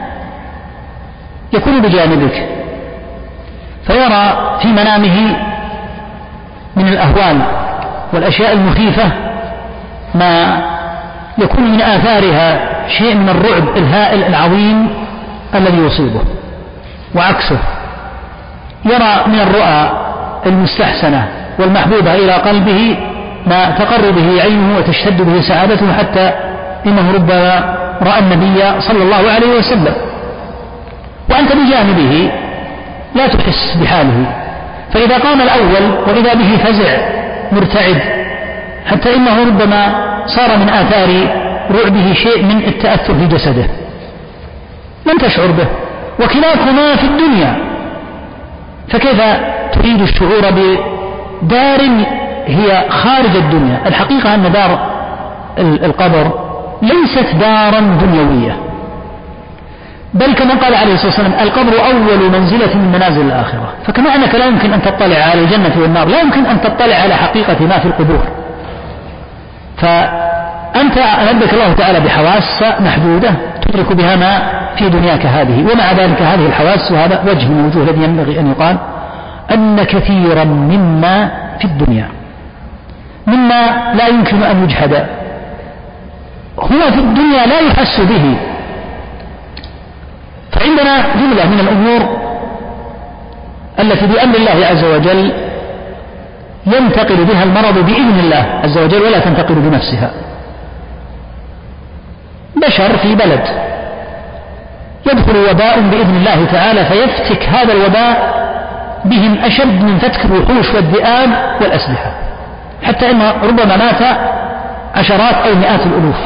يكون بجانبك فيرى في منامه من الأهوال والأشياء المخيفة ما يكون من آثارها شيء من الرعب الهائل العظيم الذي يصيبه، وعكسه يرى من الرؤى المستحسنة والمحبوبة إلى قلبه ما تقر به عينه وتشتد به سعادته، حتى إنه ربما رأى النبي صلى الله عليه وسلم، وأنت بجانبه لا تحس بحاله. فإذا قام الأول وإذا به فزع مرتعد، حتى إنه ربما صار من آثار رعبه شيء من التأثر في جسده لم تشعر به، وكلاكما في الدنيا. فكيف تريد الشعور بدار هي خارج الدنيا؟ الحقيقة أن دار القبر ليست دارا دنيوية، بل كما قال عليه الصلاة والسلام: القبر أول منزلة من منازل الآخرة. فكما أنك لا يمكن أن تطلع على الجنة والنار، لا يمكن أن تطلع على حقيقة ما في القبور. فأنت أمدك الله تعالى بحواس محدودة تدرك بها ما في دنياك هذه، ومع ذلك هذه الحواس، وهذا وجه من وجوه الذي ينبغي أن يقال أن كثيرا مما في الدنيا مما لا يمكن أن يجحد، هو في الدنيا لا يحس به. فعندنا جملة من الأمور التي بأمر الله عز وجل ينتقل بها المرض بإذن الله عز وجل ولا تنتقل بنفسها. بشر في بلد يدخل وباء بإذن الله تعالى فيفتك هذا الوباء بهم أشد من فتك الوحوش والذئاب والأسلحة، حتى إن ربما مات عشرات أو مئات الألوف.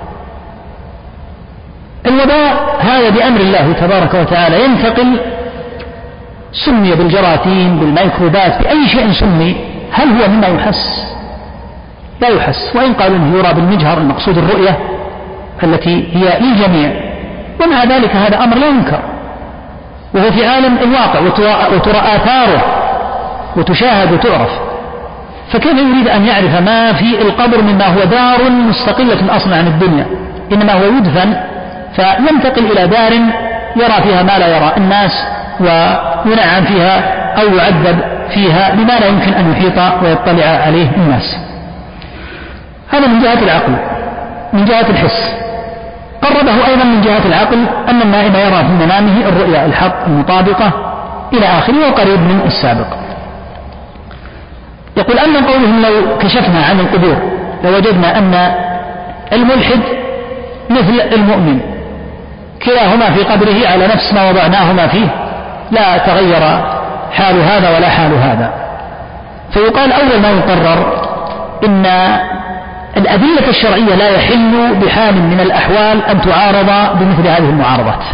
الوباء هذا بأمر الله تبارك وتعالى ينتقل، سمي بالجراثيم بالميكروبات بأي شيء سمي، هل هو مما يحس؟ لا يحس. وإن قالوا إنه يرى بالمجهر، المقصود الرؤية التي هي للجميع، ومع ذلك هذا أمر لا ينكر، وهو في عالم الواقع وترى آثاره وتشاهد وتعرف. فكيف يريد أن يعرف ما في القبر مما هو دار مستقلة أصلا عن الدنيا، إنما هو يدفن فينتقل إلى دار يرى فيها ما لا يرى الناس وينعم فيها أو يعذب فيها بما لا يمكن أن يحيط ويطلع عليه الناس. هذا من جهة العقل. من جهة الحس قربه أيضا من جهة العقل أن النائم يرى في منامه الرؤيا الحق المطابقة إلى آخره وقريب من السابق. يقول أما قولهم لو كشفنا عن القبور لوجدنا أن الملحد مثل المؤمن كلاهما في قبره على نفس ما وضعناهما فيه، لا تغير حال هذا ولا حال هذا. فيقال أول ما يقرر إن الأدلة الشرعية لا يحل بحال من الأحوال أن تعارض بمثل هذه المعارضات.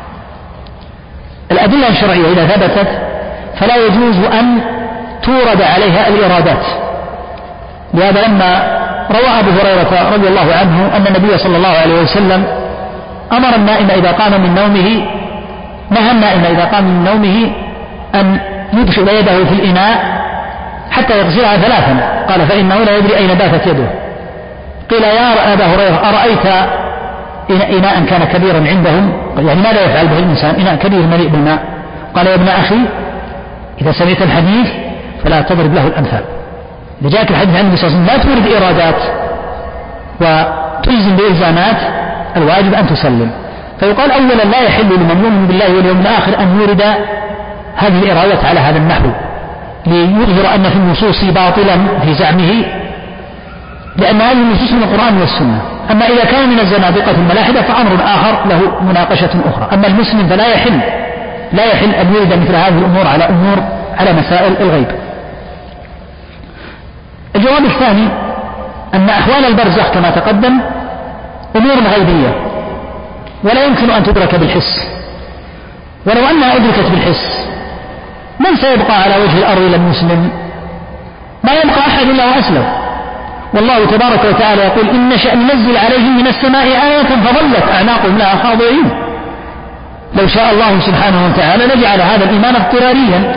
الأدلة الشرعية إذا ثبتت فلا يجوز أن تورد عليها الإرادات. لهذا لما روى أبو هريرة رضي الله عنه أن النبي صلى الله عليه وسلم أمر النائم إذا قام من نومه، نهى النائم إذا قام من نومه أن يدخل يده في الإناء حتى يغسلها ثلاثا، قال فإنه لا يدري أين باتت يده. قيل يا أبا هريرة أرأيت إناء كان كبيرا عندهم، يعني ماذا يفعل به الإنسان؟ إناء كبير مليء بالماء. قال يا ابن أخي إذا سمعت الحديث فلا تضرب له الأمثال. إذا جاءك الحديث عن النبي صلى الله عليه وسلم لا تورد إرادات وتلزم بإلزامات، الواجب أن تسلم. فيقال أولا لا يحل لمن يؤمن بالله واليوم الآخر أن يورد هذه الإرادات على هذا النحو ليظهر أن في النصوص باطلا في زعمه، لأن هذه النصوص من القرآن والسنة. أما إذا كان من الزنادقة الملاحدة فأمر آخر له مناقشة أخرى. أما المسلم فلا يحل أن يورد مثل هذه الأمور على مسائل الغيب. الجواب الثاني أن أحوال البرزخ كما تقدم أمور غيبية ولا يمكن أن تدرك بالحس، ولو أنها أدركت بالحس من سيبقى على وجه الأرض إلا المسلم؟ ما يبقى أحد إلا وأسلم. والله تبارك وتعالى يقول إن نشأ ننزل عليهم من السماء آية فظلت أعناقهم لها خاضعين. لو شاء الله سبحانه وتعالى لجعل هذا الإيمان اضطراريا،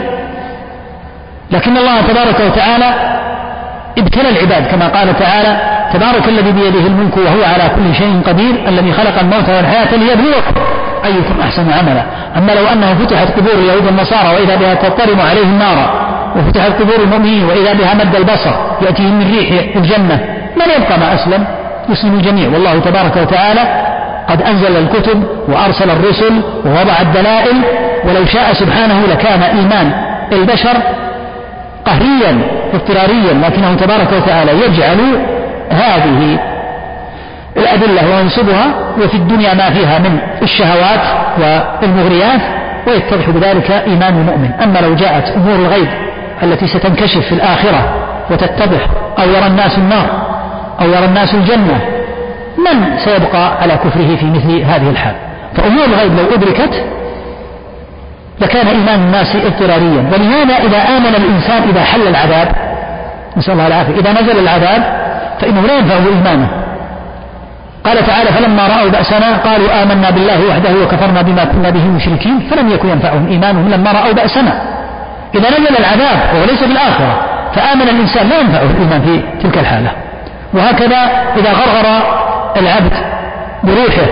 لكن الله تبارك وتعالى ابتلى العباد كما قال تعالى تبارك الذي بيده الملك وهو على كل شيء قدير الذي خلق الموت والحياة ليبلوكم أيكم أحسن عملا. أما لو أنه فتحت قبور اليهود والنصارى وإذا بها تضطرم عليهم نارا، وفتحت قبور المؤمنين وإذا بها مد البصر يأتيهم من ريح الجنة، من يبقى ما أسلم؟ يسلم الجميع. والله تبارك وتعالى قد أنزل الكتب وأرسل الرسل ووضع الدلائل، ولو شاء سبحانه لكان إيمان البشر قهريا اضطراريا، لكنه تبارك وتعالى يجعل هذه الأدلة وينصبها وفي الدنيا ما فيها من الشهوات والمغريات، ويتضح بذلك إيمان المؤمن. أما لو جاءت أمور الغيب التي ستنكشف في الآخرة وتتضح، أو يرى الناس النار أو يرى الناس الجنة، من سيبقى على كفره في مثل هذه الحال؟ فأمور الغيب لو أدركت لكان إيمان الناس اضطراريا. ولهذا إذا آمن الإنسان إذا حل العذاب، نسأل الله العافية، إذا نزل العذاب فإنه لا ينفعه إيمانه. قال تعالى فلما رأوا بأسنا قالوا آمنا بالله وحده وكفرنا بما كنا به مشركين، فلم يكن ينفعهم إيمانهم لما رأوا بأسنا. إذا نزل العذاب وهو ليس بالآخرة فآمن الإنسان لا ينفعه الإيمان في تلك الحالة. وهكذا إذا غرغر العبد بروحه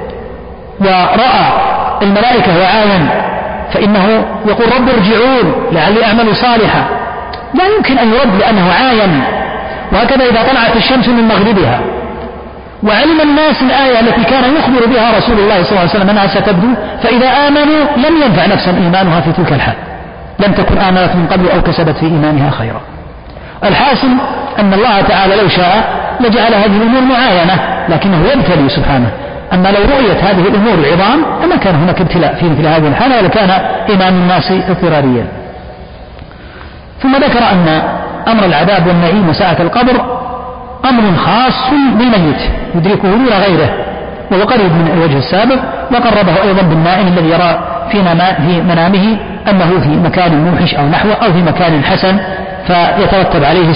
ورأى الملائكة وعاين فإنه يقول رب ارجعون لعلي أعمل صالحا، لا يمكن أن يرد لأنه عاين وهكذا إذا طلعت الشمس من مغربها. وعلم الناس الآية التي كان يخبر بها رسول الله صلى الله عليه وسلم أنها ستبدو، فإذا آمنوا لم ينفع نفسا إيمانها في تلك الحال، لم تكن آمنت من قبل أو كسبت في إيمانها خيرا. الحاصل أن الله تعالى لو شاء لجعل هذه الأمور معاينة، لكنه يبتلي سبحانه. أما لو رؤيت هذه الأمور العظام لما كان هناك ابتلاء في مثل هذه الحالة، ولكان إيمان الناس اضطراريا. ثم ذكر أن أمر العذاب والنعيم وساعة القبر أمر خاص بالميت يدركه دون غيره، وهو قريب من الوجه السابق، وقربه أيضا بالنائم الذي يرى في منامه أنه في مكان موحش أو نحوه أو في مكان حسن، فيترتب عليه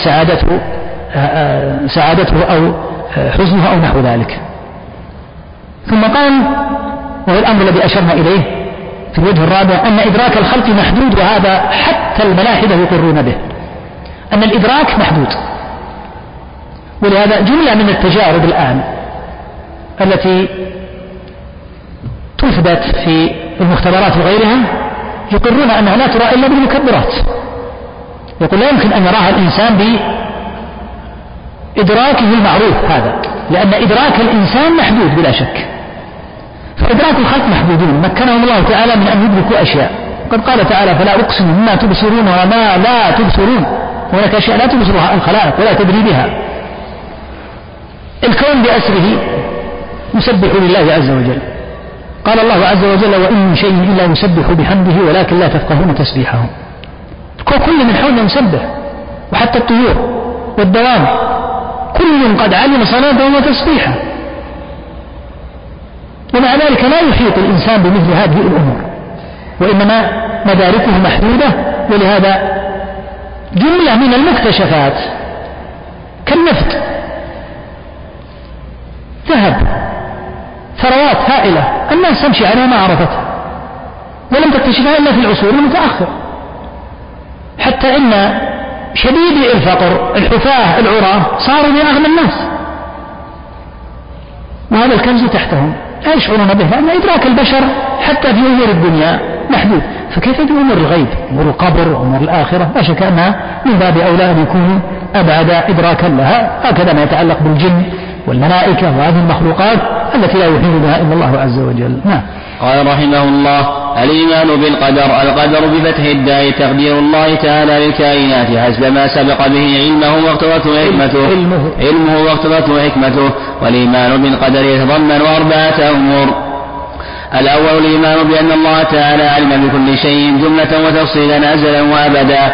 سعادته أو حزنه أو نحو ذلك. ثم قال، وهو الأمر الذي أشرنا إليه في الوجه الرابع، أن إدراك الخلق محدود، وهذا حتى الملاحدة يقرون به، أن الإدراك محدود. ولهذا جملة من التجارب الآن التي تثبت في المختبرات وغيرها يقرون أنها لا ترى إلا بالمكبرات. يقول لا يمكن أن يراها الإنسان بإدراكه المعروف هذا، لأن إدراك الإنسان محدود بلا شك. فإدراك الخلق محدودون، مكنهم الله تعالى من أن يدركوا أشياء. قد قال تعالى: فلا أقسم بما تبصرون وما لا تبصرون. هناك أشياء لا تبصرها الخلائق ولا تدري بها. الكون بأسره يسبح لله عز وجل. قال الله عز وجل: وإن من شيء إلا يسبح بحمده ولكن لا تفقهون تسبيحهم. الكون كل من حولنا يسبح، وحتى الطيور والدوام كل قد علم صلاته وتسبيحه. ومع ذلك لا يحيط الإنسان بمثل هذه الأمور، وإنما مداركه محدودة. ولهذا جملة من المكتشفات كالنفط، ذهب، ثروات هائلة الناس تمشي عليها ما عرفتها، ولم تكتشفها إلا في العصور المتأخرة. حتى إن شديد الفقر الحفاة العراة صاروا من أغنى الناس، وهذا الكنز تحتهم لا يشعرون به، لأن إدراك البشر حتى في أمور الدنيا محدود، فكيف في أمور الغيب، أمور القبر وأمور الآخرة؟ لا شك أنها من باب أولى أن يكونوا أبعد إدراكا لها. هكذا ما يتعلق بالجن والملائكة وهذه المخلوقات التي لا يحيط بها إلا الله عز وجل. نعم. قال رحمه الله: الإيمان بالقدر. القدر بفتح الداء تقدير الله تعالى للكائنات حسب ما سبق به علمه واقتضته حكمته. والإيمان بالقدر يتضمن 4 أمور. الأول الإيمان بأن الله تعالى علم بكل شيء جملة وتفصيلا أزلا وأبدا،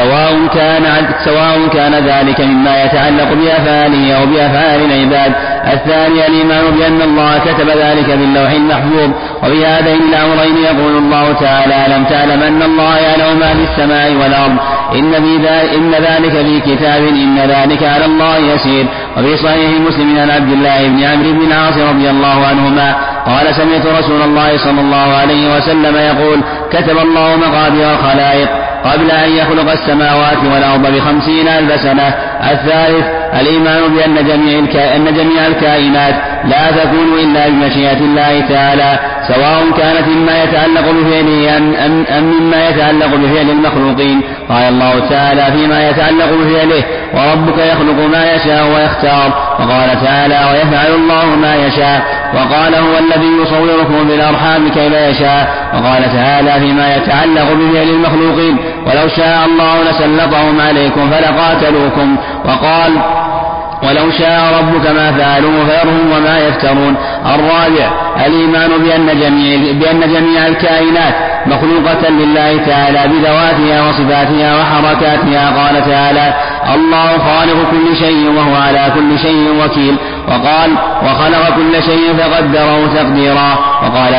سواء كان ذلك مما يتعلق بأفعاله أو بأفعال العباد. الثاني الإيمان بأن الله كتب ذلك باللوح المحفوظ. وبهذين الأمرين يقول الله تعالى: ألم تعلم أن الله يعلم ما في السماء والأرض، إن ذلك في كتاب، إن ذلك على الله يسير. وفي صحيح مسلم عن عبد الله بن عمرو بن العاص رضي الله عنهما قال: سمعت رسول الله صلى الله عليه وسلم يقول: كتب الله مقادير الخلائق قبل أن يخلق السماوات والأرض ب50,000 سنة. الثالث الإيمان بأن جميع الكائنات لا تكون إلا بمشيئة الله تعالى، سواء كانت مما يتعلق بفعله أم مما يتعلق بفعل المخلوقين. قال الله تعالى فيما يتعلق بفعله: وربك يخلق ما يشاء ويختار. وقال تعالى: ويفعل الله ما يشاء. وقال: هو الذي يصوركم بالأرحام كيف يشاء. وقال تعالى فيما يتعلق بفعل المخلوقين: ولو شاء الله لسلطهم عليكم فلقاتلوكم. وقال: ولو شاء ربك ما فعلوه فذرهم وما يفترون. الرابع الإيمان بأن جميع الكائنات مخلوقة لله تعالى بذواتها وصفاتها وحركاتها. قال تعالى: الله خالق كل شيء وهو على كل شيء وكيل. وقال: وخلق كل شيء فقدره تقديرا. وقال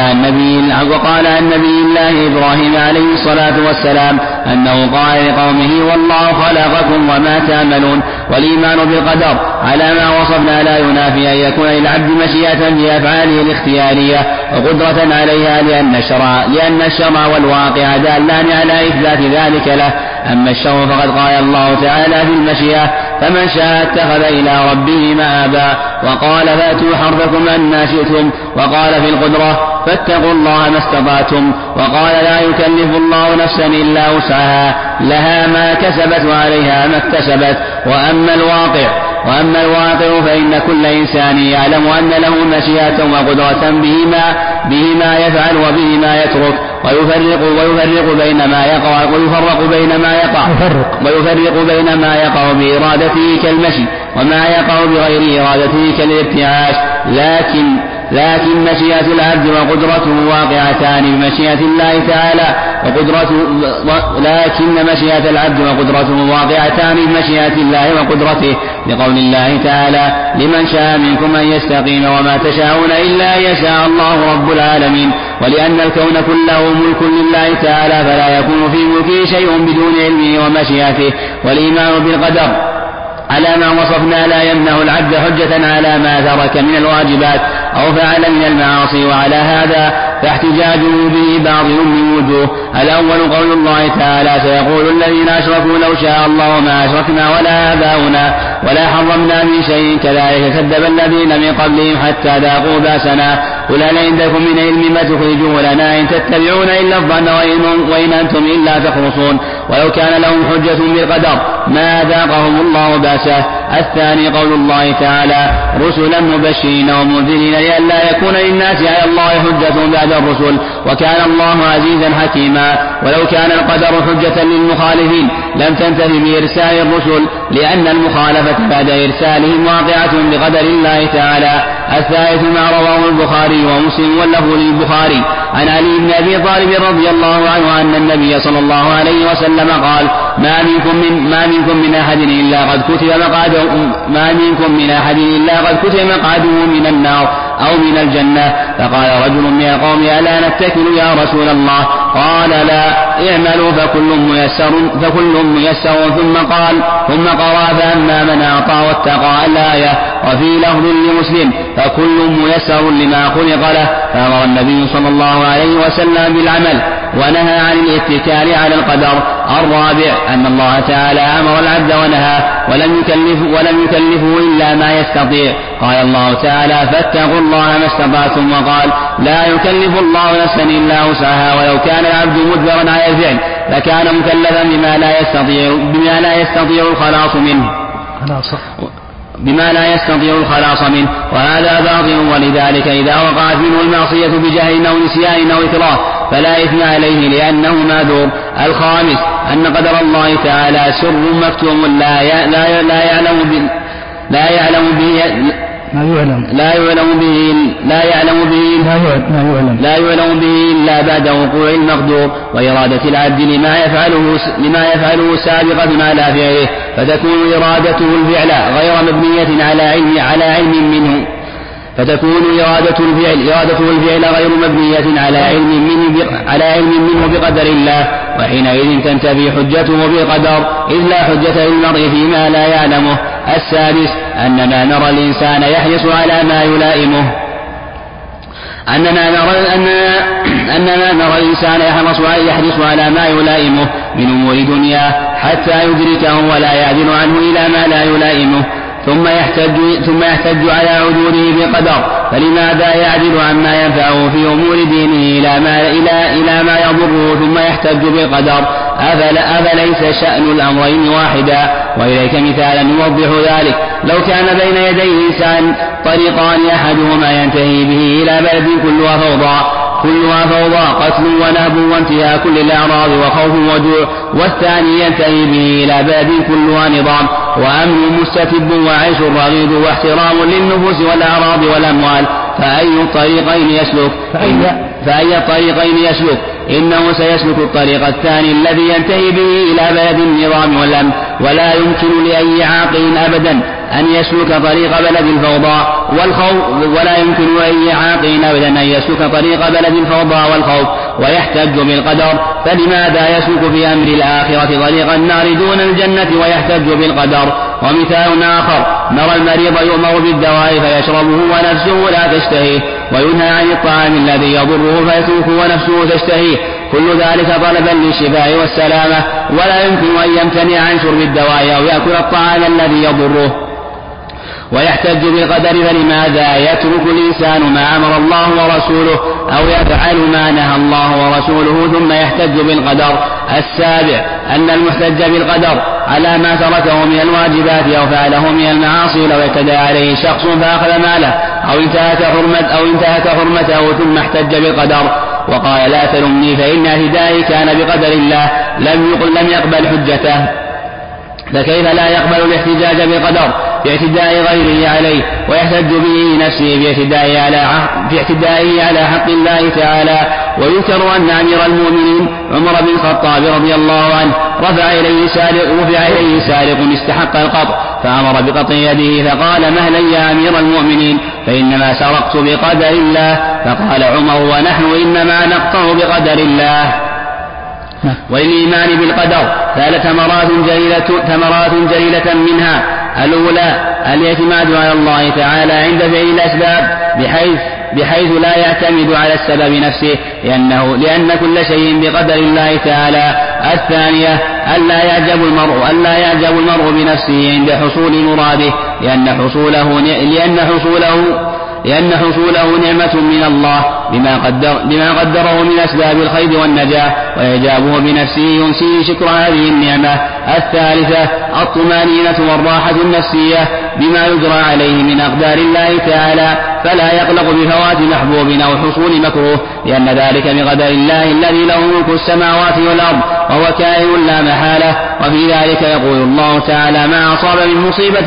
عن نبي الله إبراهيم عليه الصلاة والسلام أنه قال لقومه: والله خلقكم وما تعملون. والإيمان بالقدر على ما وصفنا لا ينافي أن يكون للعبد مشيئة في أفعاله الاختيارية وقدرة عليها، لأن الشرع والواقع دالان على إثبات ذلك له. أما الشرع فقد قال الله تعالى في المشيئة: فمن شاء اتخذ إلى ربه مآبا. وقال: فأتوا حرثكم أنى شئتم. وقال في القدرة: فاتقوا الله ما استطعتم. وقال: لا يكلف الله نفسا إلا وسعها، لها ما كسبت وعليها ما اكتسبت. وأما الواقع فإن كل إنسان يعلم أن له مشيئة وقدرة به ما يفعل وبه ما يترك، ويفرق بين ما يقع بإرادته كالمشي وما يقع بغير إرادته كالارتعاش، لكن مشيئة العبد وقدرته واقعتان بمشيئة الله تعالى بمشيئة الله وقدرته، لقول الله تعالى: لمن شاء منكم أن يستقيم وما تشاءون إلا أن يشاء الله رب العالمين. ولأن الكون كله ملك لله تعالى فلا يكون في ملكه شيء بدون علمه ومشيئته. والإيمان بالقدر على ما وصفنا لا يمنع العبد حجة على ما ترك من الواجبات أو فعل من المعاصي، وعلى هذا فاحتجاجه به باطل من وجوه. الأول قول الله تعالى: سيقول الذين أشركوا لو شاء الله ما أشركنا ولا آباؤنا ولا حرمنا من شيء كذلك كذب الذين من قبلهم حتى ذاقوا بأسنا قل هل عندكم من علم ما تخرجوه لنا إن تتبعون إلا الظن وإن أنتم إلا تخرصون. ولو كان لهم حجة بالقدر ما ذاقهم الله بأسه. الثاني قول الله تعالى: رسلا مبشرين ومنذرين لئلا يكون للناس على الله حجة بعد الرسل وكان الله عزيزا حكيما. ولو كان القدر حجة للمخالفين لم تنتهي بإرسال الرسل، لأن المخالفة بعد إرسالهم واقعة بقدر الله تعالى. الثالث ما رواه البخاري ومسلم واللفظ للبخاري عن علي بن أبي طالب رضي الله عنه أن النبي صلى الله عليه وسلم قال: ما منكم من أحد إلا قد كتب مقعده من النار أو من الجنة. فقال رجل من القوم: ألا نتكل يا رسول الله؟ قال: لا، اعملوا فكل ميسر. ثم قرأ: فأما من أعطى واتقى الآية. وفي لفظ لمسلم: فكل ميسر لما خلق له. فأمر النبي صلى الله عليه وسلم بالعمل ونهى عن الاتكال على القدر. الرابع أن الله تعالى أمر العبد ونهى ولم يكلفه إلا ما يستطيع. قال الله تعالى: فاتقوا الله ما استطعتم. وقال: لا يكلف الله نفسا إلا وسعها. ولو كان العبد مجبرا على الفعل لكان مكلفا بما لا يستطيع الخلاص منه وهذا باطل. ولذلك إذا وقعت منه المعصية بجهل أو نسيان أو إكراه فلا إثم عليه لأنه معذور. الخامس أن قدر الله تعالى سر مكتوم لا يعلم به إلا بعد وقوع المقدور وإرادة العبد لما يفعله سابقة على فعله، فتكون إرادته الفعل غير مبنية على علم منه على علم منه بقدر الله، وحينئذ تنتفي حجته بالقدر إذ لا حجة للمرء فيما لا يعلمه. السادس أننا نرى الإنسان يحرص على ما يلائمه من أمور دنياه حتى يدركه ولا يعدل عنه إلى ما لا يلائمه، ثم يحتج على عدوله بقدر. فلماذا يعدل عما ينفعه في أمور دينه إلى ما يضره ثم يحتج بالقدر؟ أفليس شأن الأمرين واحدا؟ وإليك مثالا يوضح ذلك: لو كان بين يدي الإنسان طريقان أحدهما ينتهي به إلى بلد كلها فوضى قتل ونهب وانتهاء كل الأعراض وخوف وجوع، والثاني ينتهي به إلى بلد كلها نظام وأمن مستتب وعيش رغيد واحترام للنفوس والأعراض والأموال، فأي الطريقين يسلك؟ إنه سيسلك الطريق الثاني الذي ينتهي به إلى بلد النظام والأمن، ولا يمكن لأي عاقل أبدا أن يسلك طريق بلد الفوضى والخوف ويحتج بالقدر. فلماذا يسلك في أمر الآخرة طريق النار دون الجنة ويحتج بالقدر؟ ومثال آخر: نرى المريض يؤمر بالدواء فيشربه ونفسه لا تشتهيه، وينهى عن الطعام الذي يضره فيتركه ونفسه تشتهيه، كل ذلك طلبا للشفاء والسلامة، ولا يمكن أن يمتنع عن شرب الدواء أو يأكل الطعام الذي يضره. ويحتج بالقدر، فلماذا يترك الإنسان ما أمر الله ورسوله أو يفعل ما نهى الله ورسوله ثم يحتج بالقدر؟ السابع أن المحتج بالقدر على ما تركه من الواجبات أو فعله من المعاصي لو اعتدى عليه شخص فأخذ ماله أو انتهك حرمته ثم احتج بالقدر وقال لا تلمني فإن اعتدائي كان بقدر الله لم يقبل حجته، فكيف لا يقبل الاحتجاج بالقدر باعتداء غيره عليه ويحتج به نفسه باعتدائه على حق الله تعالى؟ ويذكر أن أمير المؤمنين عمر بن الخطاب رضي الله عنه رفع إليه سارق استحق القطع فأمر بقطع يده فقال مهلا يا أمير المؤمنين فإنما سرقت بقدر الله، فقال عمر ونحن إنما نقطع بقدر الله. وللإيمان بالقدر ثمرات جليلة منها: الأولى الاعتماد على الله تعالى عند فعل الأسباب بحيث لا يعتمد على السبب نفسه لأن كل شيء بقدر الله تعالى. الثانية ألا يعجب المرء بنفسه عند حصول مراده لأن حصوله نعمة من الله بما قدره من أسباب الخير والنجاة، وإعجابه بنفسه ينسيه شكر هذه النعمة. الثالثة الطمأنينة والراحة النفسية بما يجرى عليه من أقدار الله تعالى، فلا يقلق بفوات محبوب أو حصول مكروه، لأن ذلك بقدر الله الذي له ملك السماوات والأرض وهو كائن لا محالة. وفي ذلك يقول الله تعالى ما أصاب من مصيبة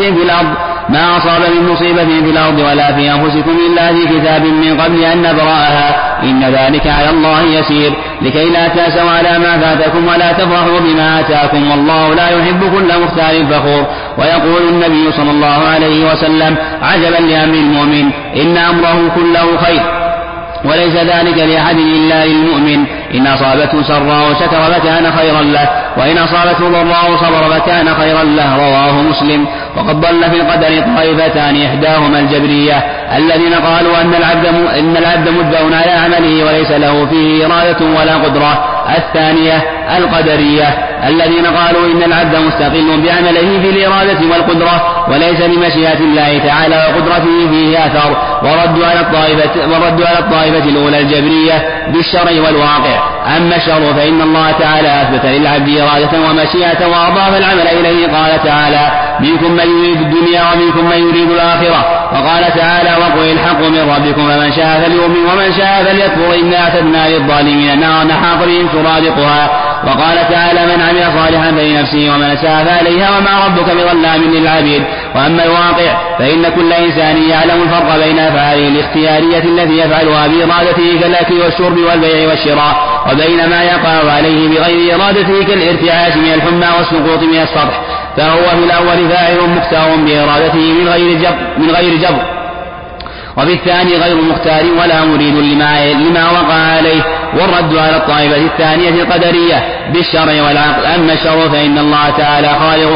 في الأرض ولا في أنفسكم إلا في كتاب من قبل أن نبرأها إن ذلك على الله يسير، لكي لا تأسوا على ما فاتكم ولا تفرحوا بما آتاكم والله لا يحب كل مختال فخور. ويقول النبي صلى الله عليه وسلم عجبا لأمر المؤمن إن أمره كله خير وليس ذلك لأحد إلا للمؤمن، إن أصابته سراء شكر فكان خيرا له وإن أصابته ضراء صبر فكان خيرا له، رواه مسلم. وقد ضل في القدر طائفتان إحداهما الجبرية الذين قالوا أن العبد مجبر على عمله وليس له فيه إرادة ولا قدرة. الثانية القدرية الذين قالوا إن العبد مستقل بعمله في الإرادة والقدرة وليس لمشيئة الله تعالى وقدرته فيه أثر، وردوا على الطائفة الأولى الجبرية بالشرع والواقع. أما الشرع فإن الله تعالى أثبت للعبد إرادة ومشيئة وأضاف العمل إليه، قال تعالى منكم من يريد الدنيا ومنكم من يريد الآخرة، وقال تعالى وقل الحق من ربكم فمن شاء فليؤمن ومن شاء فليكفر إنا أعتدنا للظالمين نارا نحاط بهم سرادقها، وقال تعالى من عمل صالحا فلنفسه ومن ساء فعليها وما ربك بظلام للعبيد. وأما الواقع فإن كل إنسان يعلم الفرق بين أفعاله الاختيارية التي يفعلها بإرادته كالأكل والشرب والبيع والشراء وبين ما يقع عليه بغير إرادته كالارتعاش من الحمى والسقوط من السطح، فهو في الأول فاعل مختار بإرادته من غير جبر، وفي الثاني غير مختار ولا مريد لما وقع عليه. والرد على الطائفة الثانية القدرية بالشرع والعقل. أما الشرع فإن الله تعالى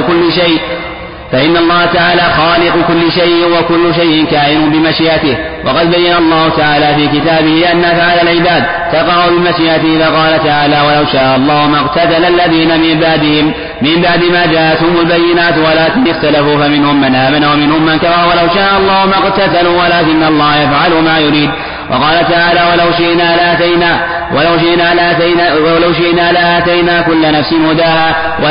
خالق كل شيء وكل شيء كائن بمشيئته، وقد بين الله تعالى في كتابه أن أفعال العباد تقع بمشيئته، فقال تعالى ولو شاء الله ما اقتتل الذين من بعد ما جاءتهم البينات ولكن اختلفوا فمنهم من آمن ومنهم من كفر ولو شاء الله ما اقتتلوا ولكن الله يفعل ما يريد. وقال تعالى ولو شئنا لآتينا كل نفس هداها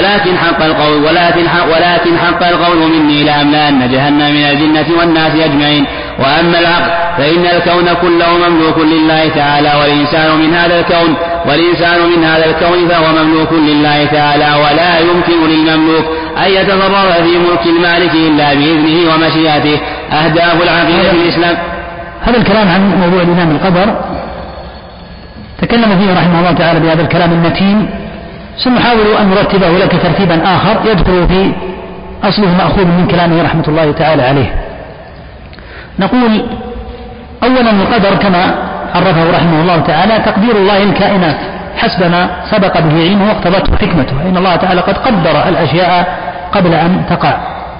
ولكن حق القول مني لأملأن جهنم من الجنة والناس أجمعين. وأما العقل فإن الكون كله مملوك لله تعالى والإنسان من هذا الكون فهو مملوك لله تعالى، ولا يمكن للمملوك أن يتصرف في ملك المالك إلا بإذنه ومشيئته. أهداف العقيدة في الإسلام. هذا الكلام عن موضوع الإيمان بالقدر تكلم فيه رحمه الله تعالى بهذا الكلام المتين، سنحاول أن نرتبه لك ترتيبا آخر يدخل في أصله مأخوذ من كلامه رحمة الله تعالى عليه. نقول أولا القدر كما عرفه رحمه الله تعالى تقدير الله الكائنات حسب ما سبق به علمه واقتضته حكمته، إن الله تعالى قد قدر الأشياء قبل أن تقع.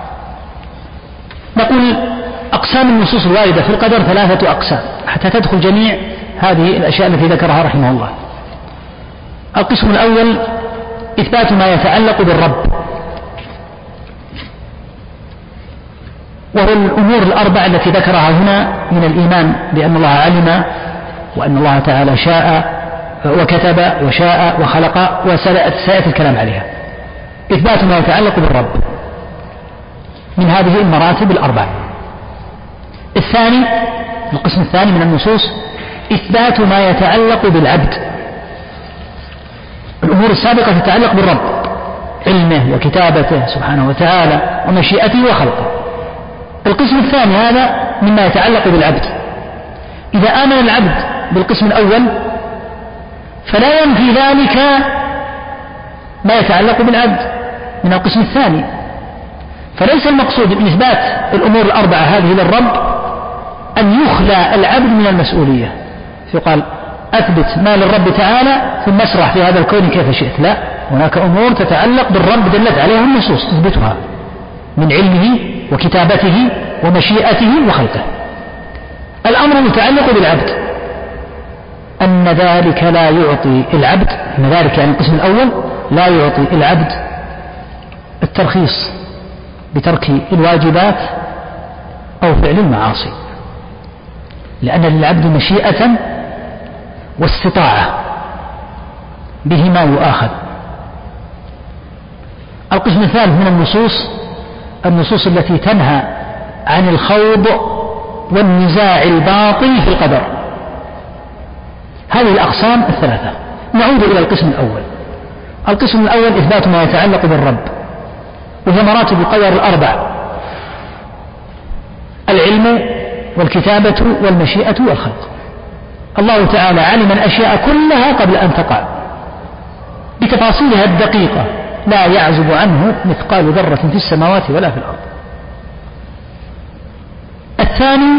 نقول أقسام النصوص الواردة في القدر 3 أقسام حتى تدخل جميع هذه الأشياء التي ذكرها رحمه الله. القسم الأول إثبات ما يتعلق بالرب، وهو الأمور الأربع التي ذكرها هنا من الإيمان بأن الله علم، وأن الله تعالى شاء وكتب وشاء وخلق، وسيأتي الكلام عليها. إثبات ما يتعلق بالرب من هذه المراتب الأربع. الثاني، القسم الثاني من النصوص، إثبات ما يتعلق بالعبد. الأمور السابقة تتعلق بالرب، علمه وكتابته سبحانه وتعالى ومشيئته وخلقه. القسم الثاني هذا مما يتعلق بالعبد. إذا آمن العبد بالقسم الأول فلا ينفي ذلك ما يتعلق بالعبد من القسم الثاني. فليس المقصود من إثبات الأمور الأربعة هذه للرب أن يخلى العبد من المسؤولية، فيقال أثبت ما للرب تعالى ثم اسرح في هذا الكون كيف شئت. لا، هناك أمور تتعلق بالرب دلت عليها النصوص تثبتها من علمه وكتابته ومشيئته وخلقه. الأمر المتعلق بالعبد أن ذلك لا يعطي العبد، أن ذلك يعني القسم الأول لا يعطي العبد الترخيص بترك الواجبات أو فعل المعاصي، لأن للعبد مشيئة واستطاعة بهما يؤاخذ. القسم الثالث من النصوص التي تنهى عن الخوض والنزاع الباطل في القدر. هذه الأقسام الثلاثة. نعود إلى القسم الأول. القسم الأول إثبات ما يتعلق بالرب، وهي مراتب القدر الأربع: العلم والكتابة والمشيئة والخلق. الله تعالى علم الأشياء كلها قبل أن تقع بتفاصيلها الدقيقة، لا يعزب عنه مثقال ذرة في السماوات ولا في الأرض. الثاني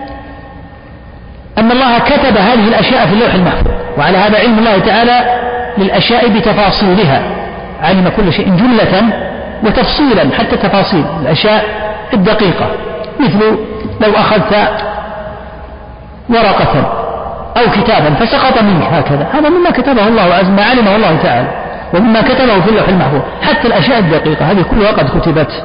أن الله كتب هذه الأشياء في اللوح المحفوظ، وعلى هذا علم الله تعالى للأشياء بتفاصيلها، علم كل شيء جملة وتفصيلا حتى تفاصيل الأشياء الدقيقة. مثل لو أخذت ورقة أو كتابا فسقط منك هكذا، هذا مما كتبه الله عز وجل، ما علمه الله تعالى ومما كتبه في اللوح المحفوظ. حتى الأشياء الدقيقة هذه كلها قد كتبت.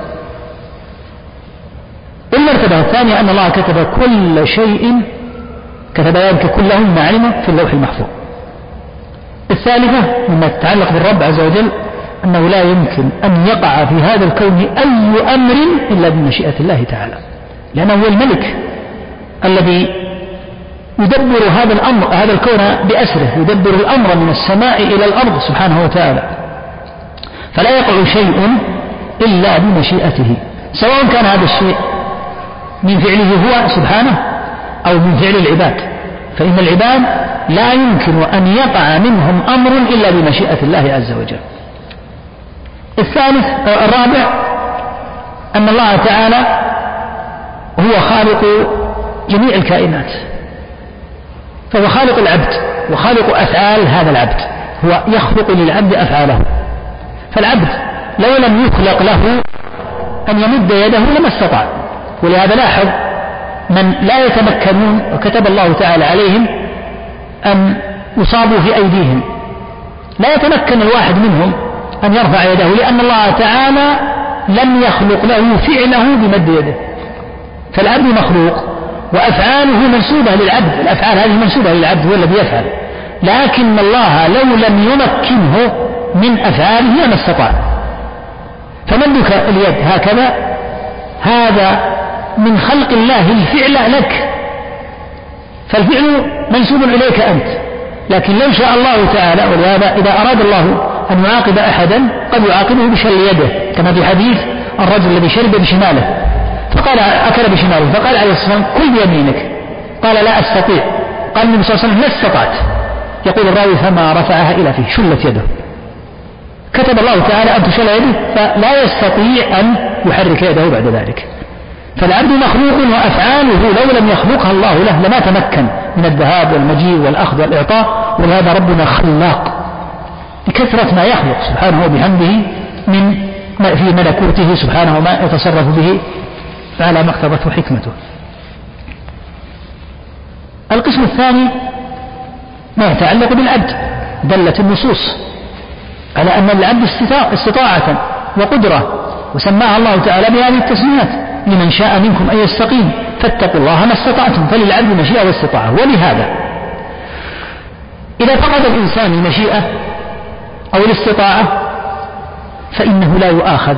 المرتبة الثانية أن الله كتب كل شيء، كتب ذلك كله مما علمه في اللوح المحفوظ. الثالثة مما تتعلق بالرب عز وجل أنه لا يمكن أن يقع في هذا الكون أي أمر إلا بمشيئة الله تعالى، لأنه هو الملك الذي يدبر هذا الكون بأسره، يدبر الأمر من السماء إلى الأرض سبحانه وتعالى. فلا يقع شيء إلا بمشيئته، سواء كان هذا الشيء من فعله هو سبحانه أو من فعل العباد، فإن العباد لا يمكن أن يقع منهم أمر إلا بمشيئة الله عز وجل. الرابع أن الله تعالى هو خالق جميع الكائنات، فهو خالق العبد وخالق أفعال هذا العبد، هو يخلق للعبد أفعاله. فالعبد لو لم يخلق له أن يمد يده لما استطاع. ولهذا لاحظ من لا يتمكنون وكتب الله تعالى عليهم أن يصابوا في أيديهم، لا يتمكن الواحد منهم أن يرفع يده، لأن الله تعالى لم يخلق له فعله بمد يده. فالعبد مخلوق وأفعاله منسوبة للعبد، الأفعال هذه منسوبة للعبد، هو الذي يفعل، لكن الله لو لم يمكنه من أفعاله لما استطاع. فمدك اليد هكذا هذا من خلق الله الفعل لك، فالفعل منسوب إليك أنت، لكن لو شاء الله تعالى، ولهذا إذا أراد الله أن يعاقب أحدا قد يعاقبه بشل يده، كما في حديث الرجل الذي شرب بشماله فقال أكل بشماله، فقال عليه الصلاة والسلام كل بيمينك، قال لا أستطيع، قال النبي صلى الله عليه وسلم لا استطعت، يقول الراوي فما رفعها إلى فيه، شلت يده. كتب الله تعالى أن تشل يده فلا يستطيع أن يحرك يده بعد ذلك. فالعبد مخلوق وأفعاله لو لم يخلقها الله له لما تمكن من الذهاب والمجيء والأخذ والإعطاء. ولهذا ربنا خلاق بكثرة ما يخلق سبحانه وبحمده من في ملكوته سبحانه وما يتصرف به على ما اقتضته حكمته. القسم الثاني ما يتعلق بالعبد، دلت النصوص على أن العبد استطاعة وقدرة، وسماها الله تعالى بهذه التسميات: لمن شاء منكم أن يستقيم فاتقوا الله ما استطعتم، فللعبد مشيئة واستطاعة. ولهذا إذا فقد الإنسان المشيئة أو الاستطاعة فإنه لا يؤاخذ.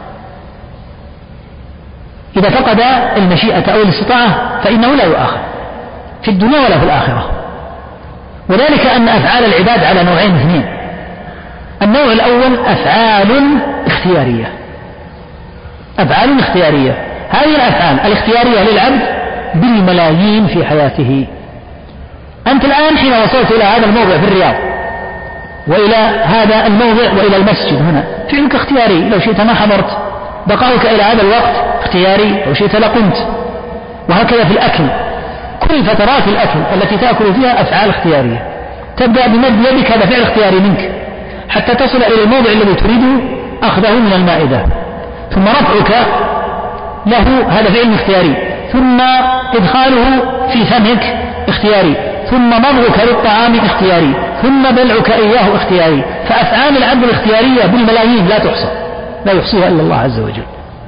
إذا فقد المشيئة أو الاستطاعة فإنه لا يؤاخذ في الدنيا ولا في الآخرة. وذلك أن أفعال العباد على نوعين اثنين. النوع الأول أفعال اختيارية، أفعال اختيارية، هذه الأفعال الاختيارية للعبد بالملايين في حياته. أنت الآن حين وصلت إلى هذا الموضع في الرياض وإلى هذا الموضع وإلى المسجد هنا فعلك اختياري، لو شئت ما حضرت. بقاؤك إلى هذا الوقت اختياري، لو شئت لقمت. وهكذا في الأكل، كل فترات الأكل التي تأكل فيها أفعال اختيارية. تبدأ بمد يدك، هذا فعل اختياري منك حتى تصل إلى الموضع الذي تريد أخذه من المائدة، ثم رفعك له هذا فعل اختياري، ثم إدخاله في فمك اختياري، ثم مضغك للطعام اختياري، ثم بلعك إياه اختياري. فأفعال العبد الاختيارية بالملايين لا تحصى، لا يحصيها إلا الله عز وجل.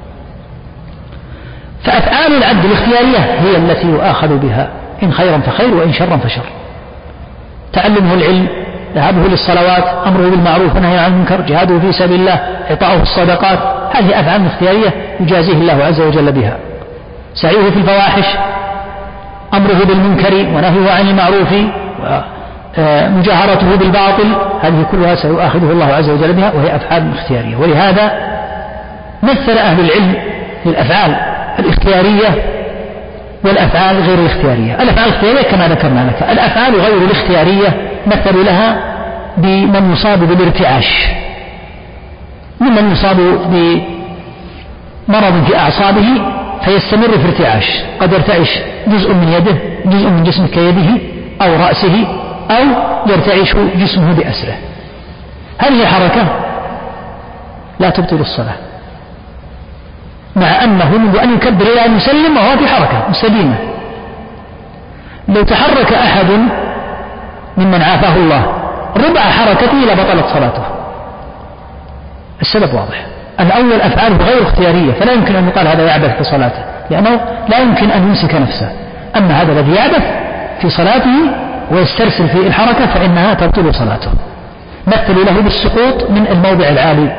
فأفعال العبد الاختيارية هي التي يؤاخذ بها، إن خيرا فخير وإن شرا فشر. تعلمه العلم، ذهابه للصلوات، أمره بالمعروف ونهيه عن المنكر، جهاده في سبيل الله، إعطاؤه الصدقات، هذه أفعال اختيارية يجازيه الله عز وجل بها. سعيه في الفواحش، أمره بالمنكر ونهيه عن المعروف، مجاهرته بالباطل، هذه كلها سيؤاخذه الله عز وجل بها وهي أفعال اختيارية. ولهذا مثل أهل العلم للأفعال الاختيارية والأفعال غير الاختيارية. الأفعال الاختيارية كما ذكرنا لك، الأفعال غير الاختيارية مثلوا لها بمن يصاب بالارتعاش، ممن يصاب بمرض في أعصابه فيستمر في ارتعاش، قد يرتعش جزء من يده، جزء من جسمه كيده أو رأسه، أو يرتعش جسمه بأسره. هذه الحركة لا تبطل الصلاة، مع أنه منذ أن يكبر إلى أن يسلم وهو في حركة مستديمة. لو تحرك أحد ممن عافاه الله ربع حركته لبطلت صلاته. السبب واضح، الأول أفعاله غير اختيارية، فلا يمكن أن يقال هذا يعبث في صلاته، لأنه لا يمكن أن يمسك نفسه. أما هذا الذي يعبث في صلاته ويسترسل في الحركة فإنها تبطل صلاته. مثلوا له بالسقوط من الموضع العالي.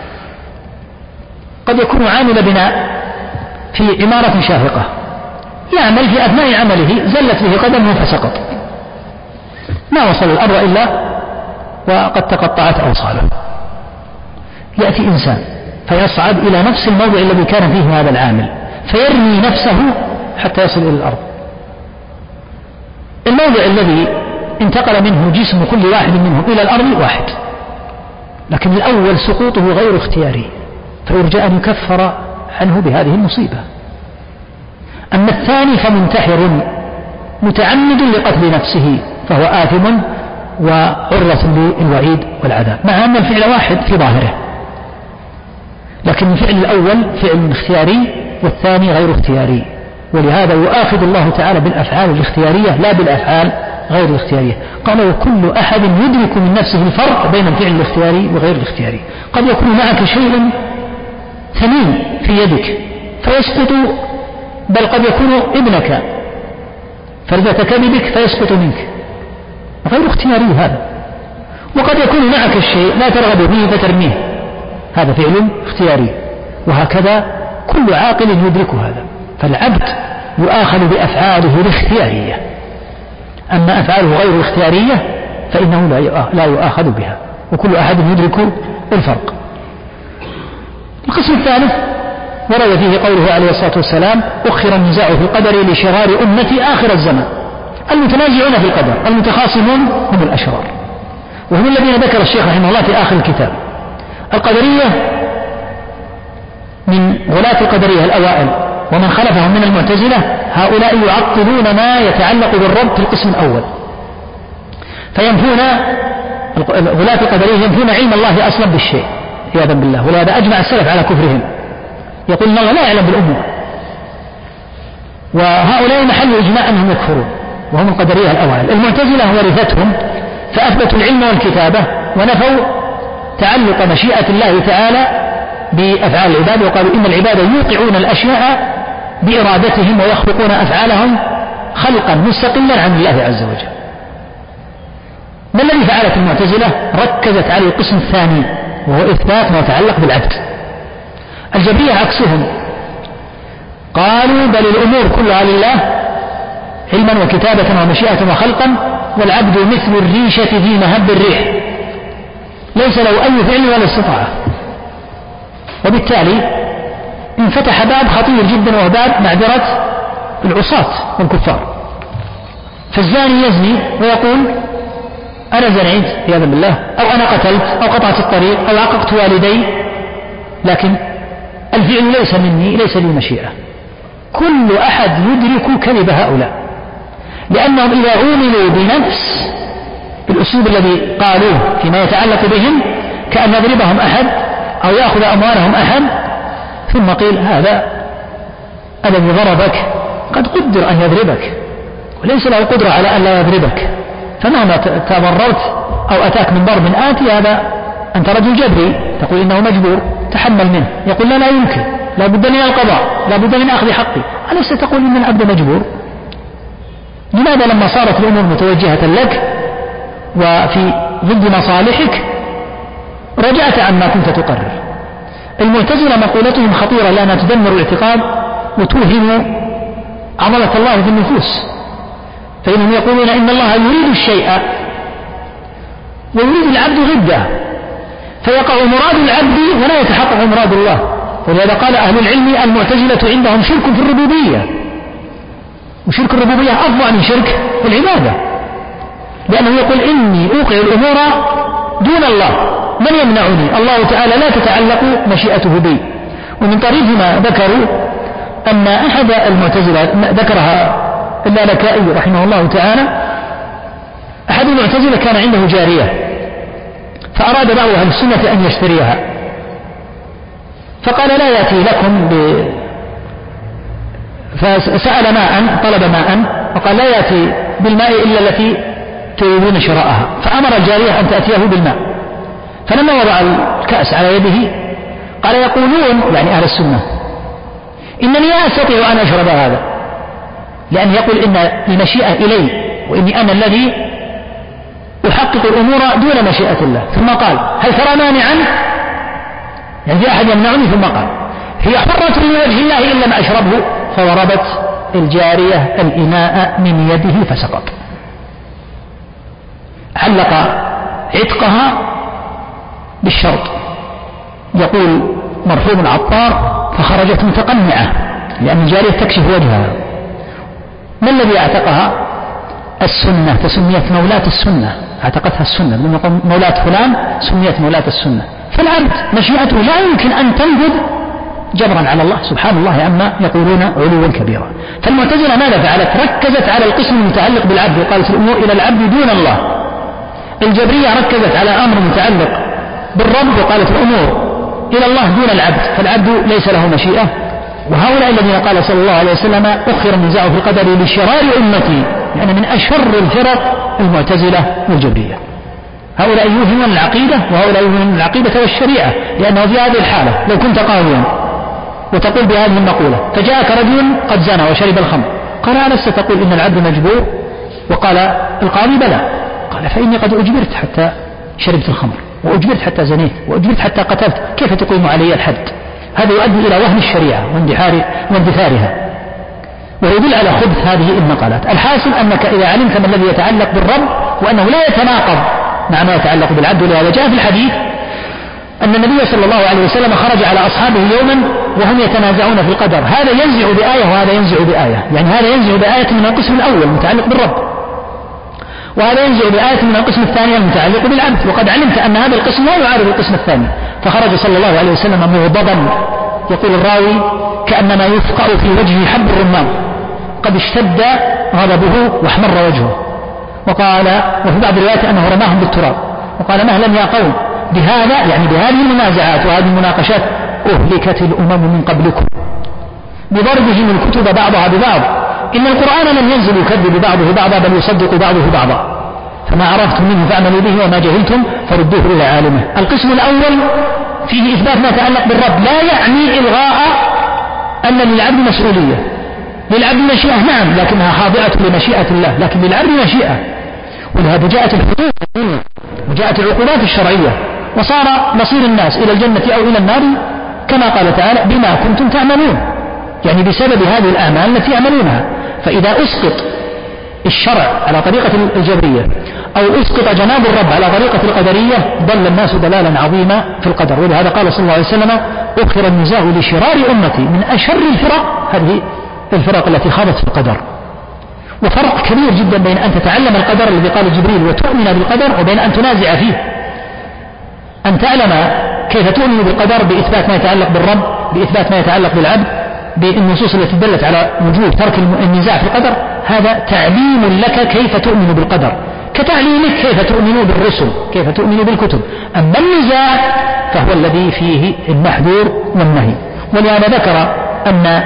قد يكون عامل بناء في عمارة شاهقة، يعمل في أثناء عمله زلت به قدمه فسقط، ما وصل الأرض إلا وقد تقطعت أوصاله. يأتي إنسان فيصعد إلى نفس الموضع الذي كان فيه هذا العامل فيرمي نفسه حتى يصل إلى الأرض. الموضع الذي انتقل منه جسم كل واحد منهم إلى الأرض واحد، لكن الأول سقوطه غير اختياري فيرجى أن يكفر عنه بهذه المصيبة. أما الثاني فمنتحر متعمد لقتل نفسه فهو آثم وعرضة للوعيد والعذاب، مع أن الفعل واحد في ظاهره، لكن الفعل الأول فعل اختياري والثاني غير اختياري. ولهذا يؤاخذ الله تعالى بالأفعال الاختيارية لا بالأفعال غير الاختيارية. قال وكل أحد يدرك من نفسه الفرق بين الفعل الاختياري وغير الاختياري. قد يكون معك شيء ثمين في يدك فيسقط، بل قد يكون ابنك فردتك بك فيسقط منك، غير اختياري هذا. وقد يكون معك الشيء لا ترغب به فترميه، هذا فعل اختياري. وهكذا كل عاقل يدرك هذا. فالعبد يؤاخذ بأفعاله الاختيارية، أما أفعاله غير الاختيارية فإنه لا يؤاخذ بها، وكل أحد يدرك الفرق. القسم الثالث ورد فيه قوله عليه الصلاة والسلام أخر النزاع في القدر لشرار أمتي آخر الزمان. المتنازعون في القدر المتخاصمون هم الأشرار، وهم الذين ذكر الشيخ رحمه الله في آخر الكتاب. القدرية من غلاة القدرية الأوائل ومن خلفهم من المعتزلة، هؤلاء يعطلون ما يتعلق بالرب في القسم الأول، فينفون غلاة القدرية ينفون علم الله أصلا بالشيء عياذا بالله. ولهذا أجمع السلف على كفرهم، يقول إن الله لا يعلم بالأمور. وهؤلاء محل إجماع أنهم يكفرون وهم القدرية الأوائل. المعتزلة ورثتهم فأثبتوا العلم والكتابة ونفوا تعلق مشيئة الله تعالى بأفعال العباد، وقالوا إن العباد يوقعون الأشياء بإرادتهم ويخلقون أفعالهم خلقا مستقلا عن الله عز وجل. ما الذي فعلت المعتزلة؟ ركزت على القسم الثاني وهو إثبات ما يتعلق بالعبد. الجبرية عكسهم، قالوا بل الأمور كلها لله علما وكتابة ومشيئة وخلقا، والعبد مثل الريشة في مهب الريح ليس له أي فعل ولا استطاعة. وبالتالي انفتح باب خطير جدا وهو باب معذرة العصاة والكفار. فالزاني يزني ويقول أنا زنيت عياذا بالله، أو أنا قتلت، أو قطعت الطريق، أو عققت والدي، لكن الفعل ليس مني، ليس لي مشيئة. كل أحد يدرك كذب هؤلاء، لأنهم إذا عوملوا بنفس الأسلوب الذي قالوه فيما يتعلق بهم كأن يضربهم أحد أو يأخذ أموالهم أحد، ثم قيل هذا الذي ضربك قد قدر أن يضربك وليس له قدرة على أن لا يضربك، فمهما تضررت أو أتاك من ضرب آتي هذا أنت رجل جبري، تقول إنه مجبور تحمل منه، يقول لا يمكن، لا بد من القضاء، لا بد من أخذ حقي، أليس تقول إن العبد مجبور؟ لماذا لما صارت الأمور متوجهة لك وفي ضد مصالحك رجعت عما كنت تقرر؟ المعتزلة مقولتهم خطيرة لأنها تدمر الاعتقاد وتوهم عضلة الله في النفوس، فإنهم يقولون إن الله يريد الشيء ويريد العبد ضده، فيقع مراد العبد ولا يتحقق مراد الله. ولهذا قال أهل العلم المعتزلة عندهم شرك في الربوبية، وشرك الربوبية أفضل من شرك العبادة، لأنه يقول إني أوقع الأمور دون الله، من يمنعني؟ الله تعالى لا تتعلق مشيئته بي. ومن طريف ما ذكروا أن أحد المعتزلة ذكرها اللالكائي رحمه الله تعالى، أحد المعتزلة كان عنده جارية فأراد بعض أهل السنة أن يشتريها، فقال لا يأتي لكم فسأل ماء، طلب ماء، وقال لا يأتي بالماء إلا التي تريدون شراءها، فأمر الجارية أن تأتيه بالماء. فلما وضع الكأس على يده قال يقولون يعني أهل السنة إنني لا أستطيع أن أشرب هذا، لأن يقول إن المشيئة إلي وإني أنا الذي أحقق الأمور دون مشيئة الله. ثم قال هل ترى مانعا؟ يعني في أحد يمنعني؟ ثم قال هي حرة من وجه الله إن لم أشربه، فضربت الجارية الإناء من يده فسقط. علق عتقها بالشرط، يقول مرحوم العطار فخرجت متقنعة لأن الجارية تكشف وجهها. ما الذي اعتقها؟ السنة، فسميت مولاة السنة، اعتقتها السنة، لما يقول مولاة فلان سميت مولاة السنة. فالعبد مشيئته لا يمكن أن تنفذ جبرا على الله سبحان الله عما يقولون علوا كبيرا. فالمعتزلة ماذا فعلت؟ ركزت على القسم المتعلق بالعبد وقالت الأمور إلى العبد دون الله. الجبرية ركزت على أمر متعلق بالرب وقالت الأمور إلى الله دون العبد، فالعبد ليس له مشيئة. وهؤلاء الذين قال صلى الله عليه وسلم أخر النزاع في القدر لشرار أمتي، يعني من أشر الفرق المعتزلة والجبرية. هؤلاء يوهمون العقيدة وهؤلاء يوهمون العقيدة والشريعة، لأنه في هذه الحالة لو كنت قاضيا وتقول بهذه المقولة فجاءك رجل قد زنى وشرب الخمر، قال ألست تقول إن العبد مجبور؟ وقال القاضي بلى، قال فإني قد أجبرت حتى شربت الخمر، وأجبرت حتى زنيت، وأجبرت حتى قتلت، كيف تقيم علي الحد؟ هذا يؤدي إلى وهن الشريعة واندثارها، ويدل على خبث هذه المقالات. الحاصل أنك إذا علمت ما الذي يتعلق بالرب وأنه لا يتناقض مع ما يتعلق بالعبد، ولهذا جاء في الحديث أن النبي صلى الله عليه وسلم خرج على أصحابه يوما وهم يتنازعون في القدر، هذا ينزع بآية وهذا ينزع بآية، يعني هذا ينزع بآية من القسم الأول المتعلق بالرب، وهذا ينزع بآية من القسم الثاني المتعلق بالعبد، وقد علمت أن هذا القسم لا يعارض القسم الثاني. فخرج صلى الله عليه وسلم مغضبا، يقول الراوي كأنما يفقأ في وجهه حب الرمان، قد اشتد غضبه واحمر وجهه. وقال وفي بعض الروايات أنه رماهم بالتراب وقال مهلا يا قوم، بهذا يعني بهذه المنازعات وهذه المناقشات أهلكت الأمم من قبلكم بضربهم الكتب بعضها ببعض، إن القرآن لم ينزل يكذب بعضه بعضا بل يصدق بعضه بعضا، فما عرفتم منه فاعملوا به وما جهلتم فردوه إلى عالمه. القسم الأول فيه إثبات ما يتعلق بالرب، لا يعني إلغاء أن للعبد مسؤولية، للعبد مشيئة نعم، لكنها خاضعة لمشيئة الله، لكن للعبد مشيئة. ولهذا جاءت الحدود وجاءت العقوبات الشرعية، وصار مصير الناس إلى الجنة أو إلى النار كما قال تعالى بما كنتم تعملون، يعني بسبب هذه الأعمال التي يعملونها. فإذا أسقط الشرع على طريقة الجبرية أو أسقط جناب الرب على طريقة القدرية ضل الناس ضلالا عظيما في القدر. ولهذا قال صلى الله عليه وسلم أخر النزاع لشرار أمتي، من أشر الفرق هذه الفرق التي خاضت في القدر. وفرق كبير جدا بين أن تتعلم القدر الذي قال جبريل وتؤمن بالقدر، وبين أن تنازع فيه. أن تعلم كيف تؤمن بالقدر بإثبات ما يتعلق بالرب، بإثبات ما يتعلق بالعبد، بالنصوص التي دلت على وجوب ترك النزاع في القدر، هذا تعليم لك كيف تؤمن بالقدر، كتعليمك كيف تؤمن بالرسل، كيف تؤمن بالكتب. أما النزاع فهو الذي فيه المحذور والنهي. ولهذا ذكر أن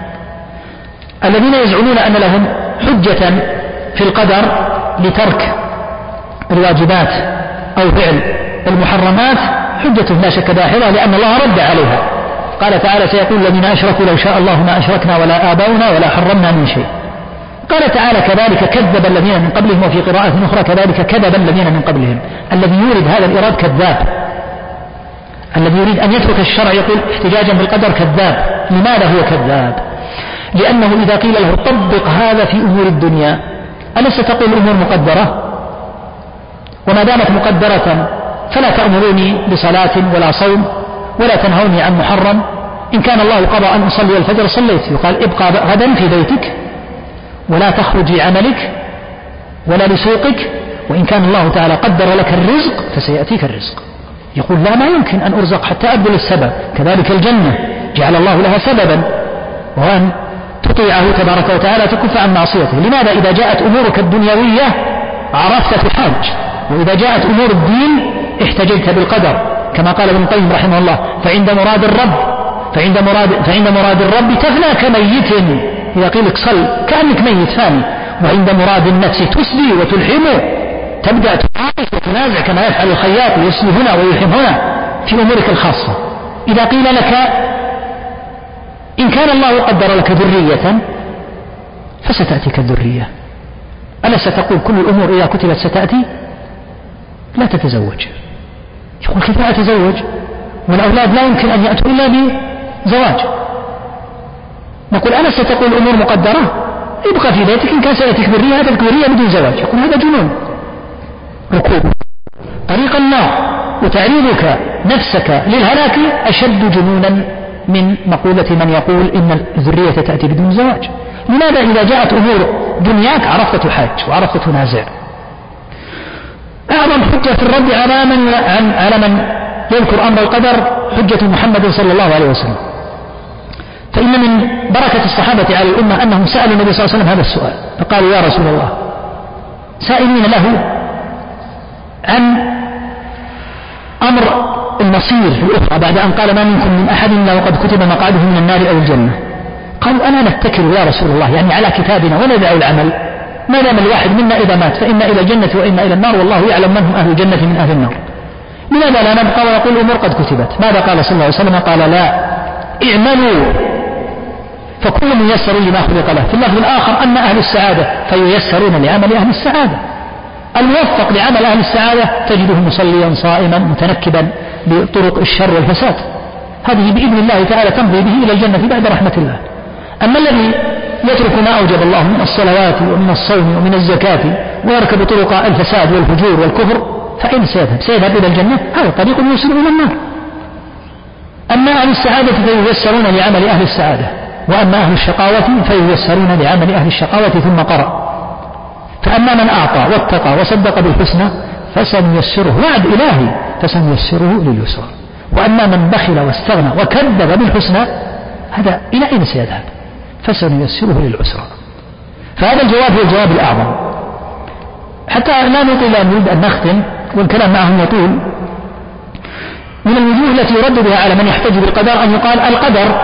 الذين يزعمون أن لهم حجة في القدر لترك الواجبات أو فعل المحرمات حجة لا شك داحضة، لأن الله رد عليها. قال تعالى سيقول الذين أشركوا لو شاء الله ما أشركنا ولا آباؤنا ولا حرمنا من شيء. قال تعالى كذلك كذب الذين من قبلهم، وفي قراءة أخرى كذلك كذب الذين من قبلهم. الذي يورد هذا الإيراد كذاب، الذي يريد أن يترك الشرع يقول احتجاجا بالقدر كذاب. لماذا هو كذاب؟ لأنه إذا قيل له طبق هذا في أمور الدنيا، ألست تقول الأمور مقدرة؟ وما دامت مقدرة فلا تأمروني بصلاة ولا صوم ولا تنهوني عن محرم. إن كان الله قضى أن أصلي الفجر صليت، يقال ابقى غدا في بيتك ولا تخرج لعملك ولا لسوقك، وإن كان الله تعالى قدر لك الرزق فسيأتيك الرزق. يقول لا، ما يمكن أن أرزق حتى أبذل السبب. كذلك الجنة جعل الله لها سببا، وأن تطيعه تبارك وتعالى تكف عن معصيته. لماذا؟ إذا جاءت أمورك الدنيوية عرفت تحاج، وإذا جاءت أمور الدين احتججت بالقدر، كما قال ابن القيم رحمه الله فعند مراد الرب تفنى كميت. إذا قيل لك صل كأنك ميت فاني، وعند مراد النفس تسدي وتلحم، تبدأ تعايش وتنازع كما يفعل الخياط يسلي هنا ويلحم هنا في أمورك الخاصة. إذا قيل لك إن كان الله قدر لك ذرية فستأتيك الذرية، ألا ستقول كل الأمور إذا كتبت ستأتي؟ لا تتزوج. يقول كيف لا أتزوج والأولاد لا يمكن أن يأتوا إلا بزواج؟ نقول ألا ستقول الأمور مقدرة؟ ابقى في بيتك، إن كان سيأتيك ذرية هتأتيك ذرية بدون زواج. يقول هذا جنون. ركوب طريق النار وتعريضك نفسك للهلاك أشد جنونا من مقولة من يقول إن الذرية تأتي بدون زواج. لماذا؟ إذا جاءت أمور دنياك عرفت تحاج وعرفت تنازع. أعظم حجة في الرد على من يذكر أمر القدر حجة محمد صلى الله عليه وسلم. فإن من بركة الصحابة على الأمة أنهم سألوا النبي صلى الله عليه وسلم هذا السؤال، فقالوا يا رسول الله سائلين له عن أمر المصير الأخرى بعد أن قال ما منكم من أحد إلا وقد كتب مقعده من النار أو الجنة. قالوا أنا نتكل يا رسول الله يعني على كتابنا وندع العمل، ما دام الواحد منا إذا مات فإما إلى الجنة وإما إلى النار، والله يعلم من هم أهل الجنة من أهل النار. لماذا لا نبقى ويقول الأمور قد كتبت؟ ماذا قال صلى الله عليه وسلم؟ قال لا، اعملوا فكل ميسر لما خلق له. في اللفظ الآخر أن أهل السعادة فييسرون لعمل أهل السعادة. الموفق لعمل أهل السعادة تجده مصليا صائما متنكبا بطرق الشر والفساد، هذه بإذن الله تعالى تمضي به إلى الجنة بعد رحمة الله. أما الذي يترك ما أوجب الله من الصلوات ومن الصوم ومن الزكاة ويركب طرق الفساد والفجور والكفر فأين سيذهب؟ سيذهب إلى الجنة، هذا طريق يوصل إلى النار. أما أهل السعادة فييسرون لعمل أهل السعادة، وأما أهل الشقاوة فييسرون لعمل أهل الشقاوة. ثم قرأ فأما من أعطى واتقى وصدق بالحسنى فسنيسره، وعد إلهي، فسنيسره لليسرى. وأما من بخل واستغنى وكذب بالحسنى هذا إلى أين سيذهب؟ فسنيسره للعسرى. فهذا الجواب هو الجواب الأعظم. حتى لا نطيل نريد أن نختم والكلام معهم يطول. من الوجوه التي يرد بها على من يحتج بالقدر أن يقال القدر،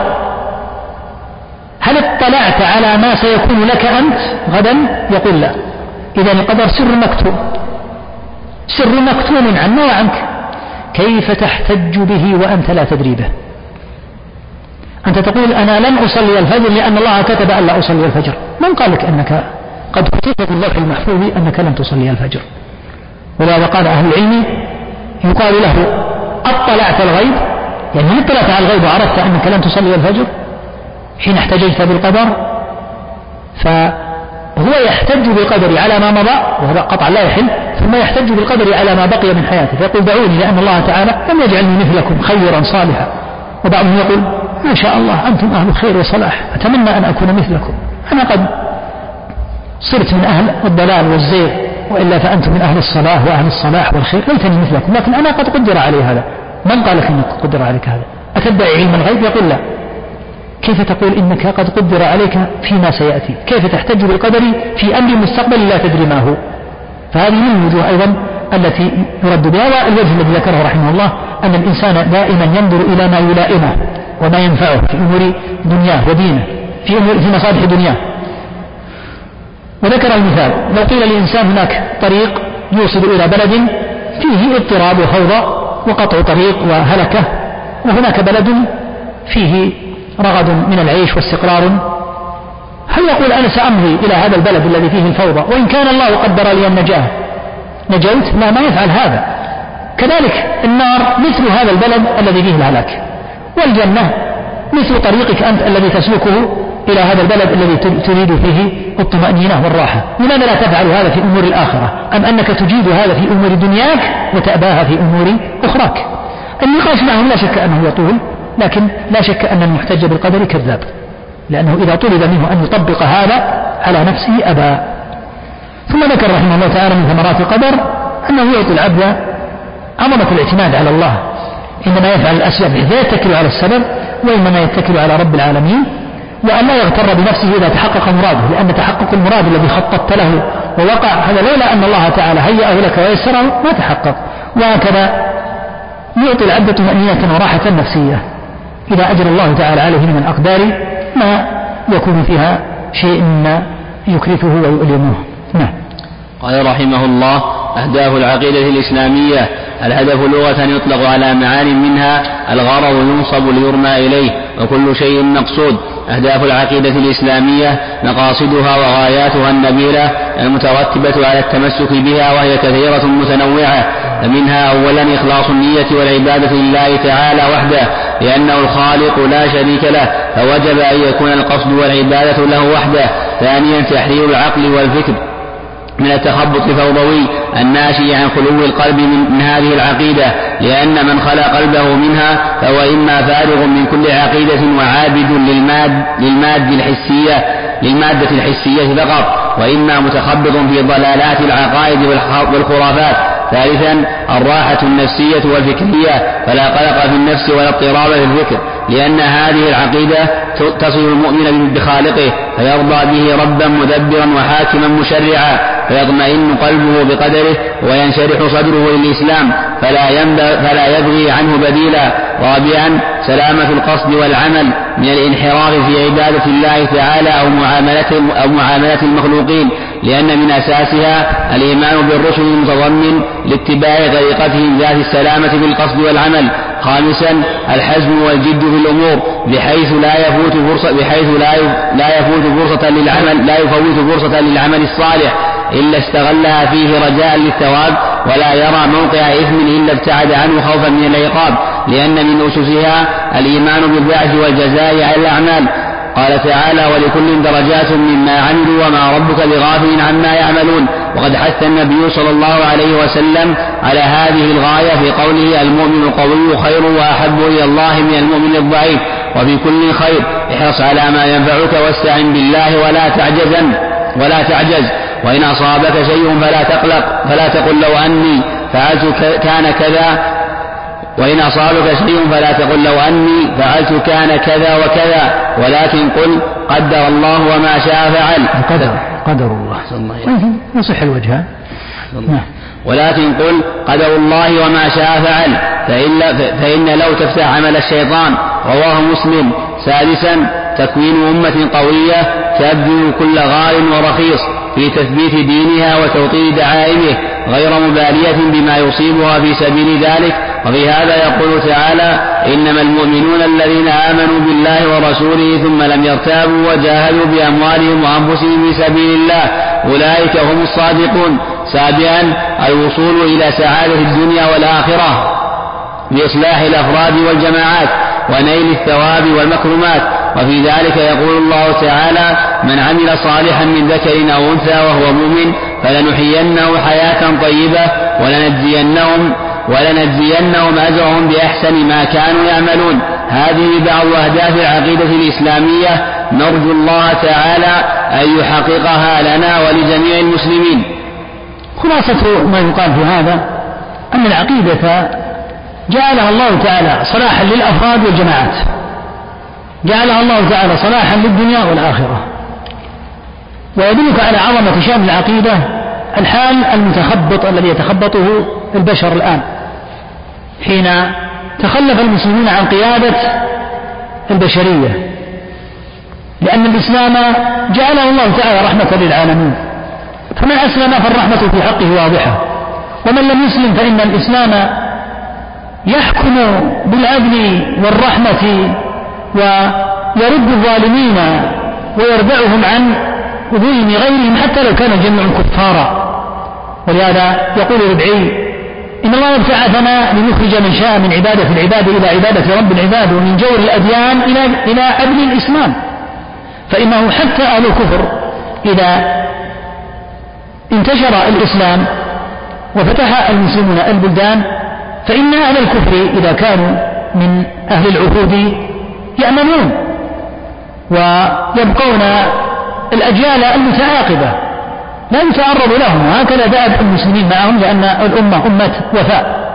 هل اطلعت على ما سيكون لك أنت غدا؟ يقول لا. إذا القدر سر مكتوب، سر مكتوم عنا وعنك، كيف تحتج به وأنت لا تدري به؟ أنت تقول أنا لن أصلي الفجر لأن الله كتب أن لا أصلي الفجر. من قال لك أنك قد كتب باللوح المحفوظ أنك لن تصلي الفجر؟ ولهذا قال أهل العلم يقال له أطلعت الغيب، يعني هل اطلعت على الغيب وعرفت أنك لن تصلي الفجر حين احتججت بالقدر؟ فهو يحتج بالقدر على ما مضى وهذا قطعا لا يحل، ثم يحتج بالقدر على ما بقي من حياته، فيقول دعوني لأن الله تعالى لم يجعلني مثلكم خيرا صالحا. وبعضهم يقول ما شاء الله أنتم أهل الخير والصلاح، أتمنى أن أكون مثلكم، أنا قد صرت من أهل الضلال والزيغ، وإلا فأنتم من أهل الصلاح وأهل الصلاح والخير، ليتني مثلكم، لكن أنا قد قدر علي هذا. من قال لك أنك قدر عليك هذا؟ أتدعي علم الغيب؟ يقول لا. كيف تقول إنك قد قدر عليك فيما سيأتي؟ كيف تحتج بالقدر في أمر مستقبل لا تدري ما هو؟ فهذه من الوجوه أيضا التي يرد بها. والوجه الذي ذكره رحمه الله أن الإنسان دائما ينظر إلى ما يلائمه وما ينفعه في أمور دنياه ودينه، في مصالح دنياه. وذكر المثال: لو قيل لإنسان هناك طريق يوصل إلى بلد فيه اضطراب وفوضى وقطع طريق وهلكة، وهناك بلد فيه رغد من العيش واستقرار، هل يقول أنا سأمضي إلى هذا البلد الذي فيه الفوضى وإن كان الله قدر لي النجاة نجوت؟ لا، ما يفعل هذا. كذلك النار مثل هذا البلد الذي فيه الهلاك، والجنة مثل طريقك أنت الذي تسلكه إلى هذا البلد الذي تريد فيه الطمأنينة والراحة. لماذا لا تفعل هذا في أمور الآخرة؟ أم أنك تجيد هذا في أمور دنياك وتأباها في أمور أخراك؟ النقاش معهم لا شك أنه يطول، لكن لا شك أن المحتج بالقدر كذاب، لأنه إذا طلب منه أن يطبق هذا على نفسه أبى. ثم ذكر رحمه الله تعالى من ثمرات القدر أنه يعطي العبد عظمة الاعتماد على الله، إنما يفعل الأسباب لا يتكل على السبب وإنما يتكل على رب العالمين، وأن لا يغتر بنفسه إذا تحقق مراده، لأن تحقق المراد الذي خططت له ووقع هذا لولا أن الله تعالى هيأه لك ويسره ما تحقق. وهكذا يعطي العبد طمأنينة وراحة نفسية إذا أجر الله تعالى عليه من الأقدار ما يكون فيها شيء ما يكرفه ويؤلمه. نعم. قال رحمه الله: أهداف العقيدة الإسلامية. الهدف لغة يطلق على معان منها الغرض ينصب ليرمى إليه وكل شيء مقصود. أهداف العقيدة الإسلامية مقاصدها وغاياتها النبيلة المترتبة على التمسك بها، وهي كثيرة متنوعة. فمنها أولا إخلاص النية والعبادة لله تعالى وحده، لأنه الخالق لا شريك له، فوجب أن يكون القصد والعبادة له وحده. ثانيا تحرير العقل والفكر من التخبط الفوضوي الناشئ عن خلو القلب من هذه العقيدة، لأن من خلا قلبه منها فهو إما فارغ من كل عقيدة وعابد للمادة الحسية فقط، وإما متخبط في ضلالات العقائد والخرافات. ثالثا الراحة النفسية والفكرية، فلا قلق في النفس ولا اضطراب في الفكر، لأن هذه العقيدة تصل المؤمن بخالقه فيرضى به ربا مدبرا وحاكما مشرعا، فيطمئن قلبه بقدره وينشرح صدره للإسلام فلا يبغي عنه بديلا. رابعا سلامة القصد والعمل من الانحراف في عبادة الله تعالى أو معاملة المخلوقين، لأن من أساسها الإيمان بالرسل المتضمن لاتباع طريقتهم ذات السلامة في القصد والعمل. خامسا الحزم والجد في الأمور بحيث لا يفوت فرصة للعمل الصالح إلا استغلها فيه رجاء للثواب، ولا يرى موقع إثم إلا ابتعد عنه خوفا من العقاب، لأن من أسسها الإيمان بالبعث والجزاء على الأعمال. قال تعالى: ولكل درجات مما عملوا وما ربك بغافل عما يعملون. وقد حث النبي صلى الله عليه وسلم على هذه الغاية في قوله: المؤمن القوي خير وأحب إلى الله من المؤمن الضعيف. وفي كل خير احرص على ما ينفعك واستعن بالله ولا تعجز. وإن أصابك شيء فلا تقلق، فلا تقل لو أني فعلت كان كذا، وإن أصابك شيء فلا تقل لو أني فعلت كان كذا وكذا، ولكن قل قدر الله وما شاء فعل. قدر الله يصح الوجه. ولكن قل قدر الله وما شاء فعل، فإن لو تفتح عمل الشيطان. رواه مسلم. سادسا تكوين أمة قوية تبذل كل غال ورخيص في تثبيت دينها وتوطيد دعائمه، غير مبالية بما يصيبها في سبيل ذلك، وفي هذا يقول تعالى: إنما المؤمنون الذين آمنوا بالله ورسوله ثم لم يرتابوا وجاهدوا بأموالهم وأنفسهم في سبيل الله أولئك هم الصادقون. سابعا: الوصول إلى سعادة الدنيا والآخرة بإصلاح الأفراد والجماعات ونيل الثواب والمكرمات. وفي ذلك يقول الله تعالى: من عمل صالحا من ذكر أو أنثى وهو مؤمن فلنحيينه حياة طيبة ولنجزينهم أجرهم بأحسن ما كانوا يعملون. هذه بعض أهداف العقيدة الإسلامية نرجو الله تعالى أن يحققها لنا ولجميع المسلمين. خلاصة ما يقال في هذا أن العقيدة جعلها الله تعالى صلاحا للأفراد والجماعات، جعلها الله تعالى صلاحا للدنيا والآخرة. ويدلك على عظمة شأن العقيدة الحال المتخبط الذي يتخبطه البشر الآن حين تخلف المسلمون عن قيادة البشرية، لأن الإسلام جعله الله تعالى رحمة للعالمين، فمن أسلم فالرحمة في حقه واضحة، ومن لم يسلم فإن الإسلام يحكم بالعدل والرحمة ويرد الظالمين ويردعهم عن ظلم غيرهم حتى لو كان الجميع كفارا. ولهذا يقول ربعي: إن الله ابتعثنا لنخرج من شاء من عبادة العباد إلى عبادة رب العباد ومن جور الأديان إلى عدل الإسلام. فإنه حتى أهل الكفر إذا انتشر الإسلام وفتح المسلمون البلدان فإن أهل الكفر إذا كانوا من أهل العهود يأمنون ويبقون الأجيال المتعاقبة لا يتعرض لهم، وهكذا دأب المسلمين معهم، لأن الأمة أمة وفاء.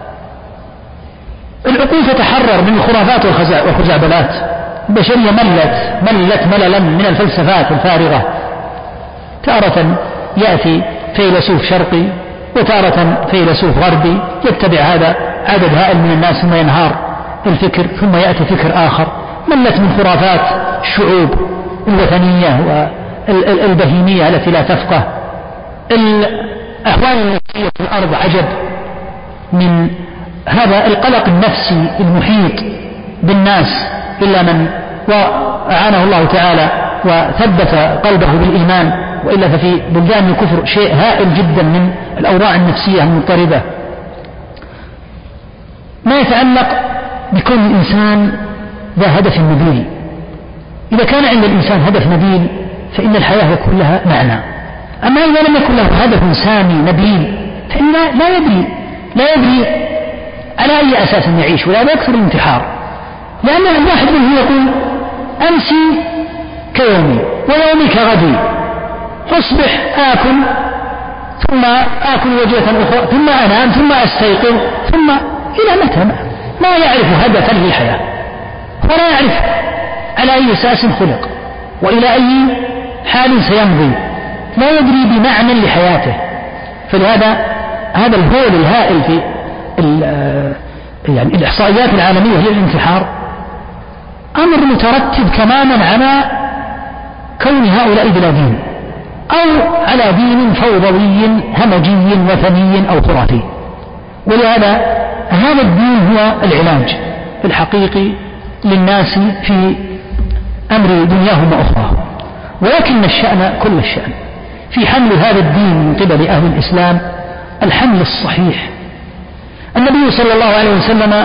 العقول تتحرر من الخرافات والخزعبلات. البشرية ملت مللا من الفلسفات الفارغة. تارة يأتي فيلسوف شرقي وتارة فيلسوف غربي يتبع هذا عدد هائل من الناس ثم ينهار الفكر، ثم يأتي فكر آخر. ملت من خرافات الشعوب الوثنية والبهيمية التي لا تفقه. الأحوال النفسية في الأرض عجب من هذا القلق النفسي المحيط بالناس، إلا من وأعانه الله تعالى وثبت قلبه بالإيمان، وإلا ففي بلدان الكفر شيء هائل جدا من الأوضاع النفسية المضطربة. ما يتعلق بكون الإنسان ذا هدف نبيل. إذا كان عند الإنسان هدف نبيل فإن الحياة يكون لها معنى. أما إذا لم يكن له هدف سامي نبيل فإن لا يدري على أي أساس يعيش، ولا يكثر الانتحار. لأن الواحد منه يقول: أمسي كيومي ويومي كغدي، أصبح آكل ثم آكل وجبة أخرى ثم أنام ثم أستيقظ ثم إلى متى؟ ما يعرف هدفا للحياة ولا يعرف على أي أساس خلق وإلى أي حال سيمضي، لا يدري بمعنى لحياته. فلهذا هذا الهول الهائل في يعني الإحصائيات العالمية للانتحار أمر مترتب تماما على كون هؤلاء بلا دين، أو على دين فوضوي همجي وثني أو خرافي. ولهذا هذا الدين هو العلاج الحقيقي للناس في أمر دنياهم وأخراهم. ولكن الشأن كل الشأن في حمل هذا الدين من قبل أهل الإسلام الحمل الصحيح. النبي صلى الله عليه وسلم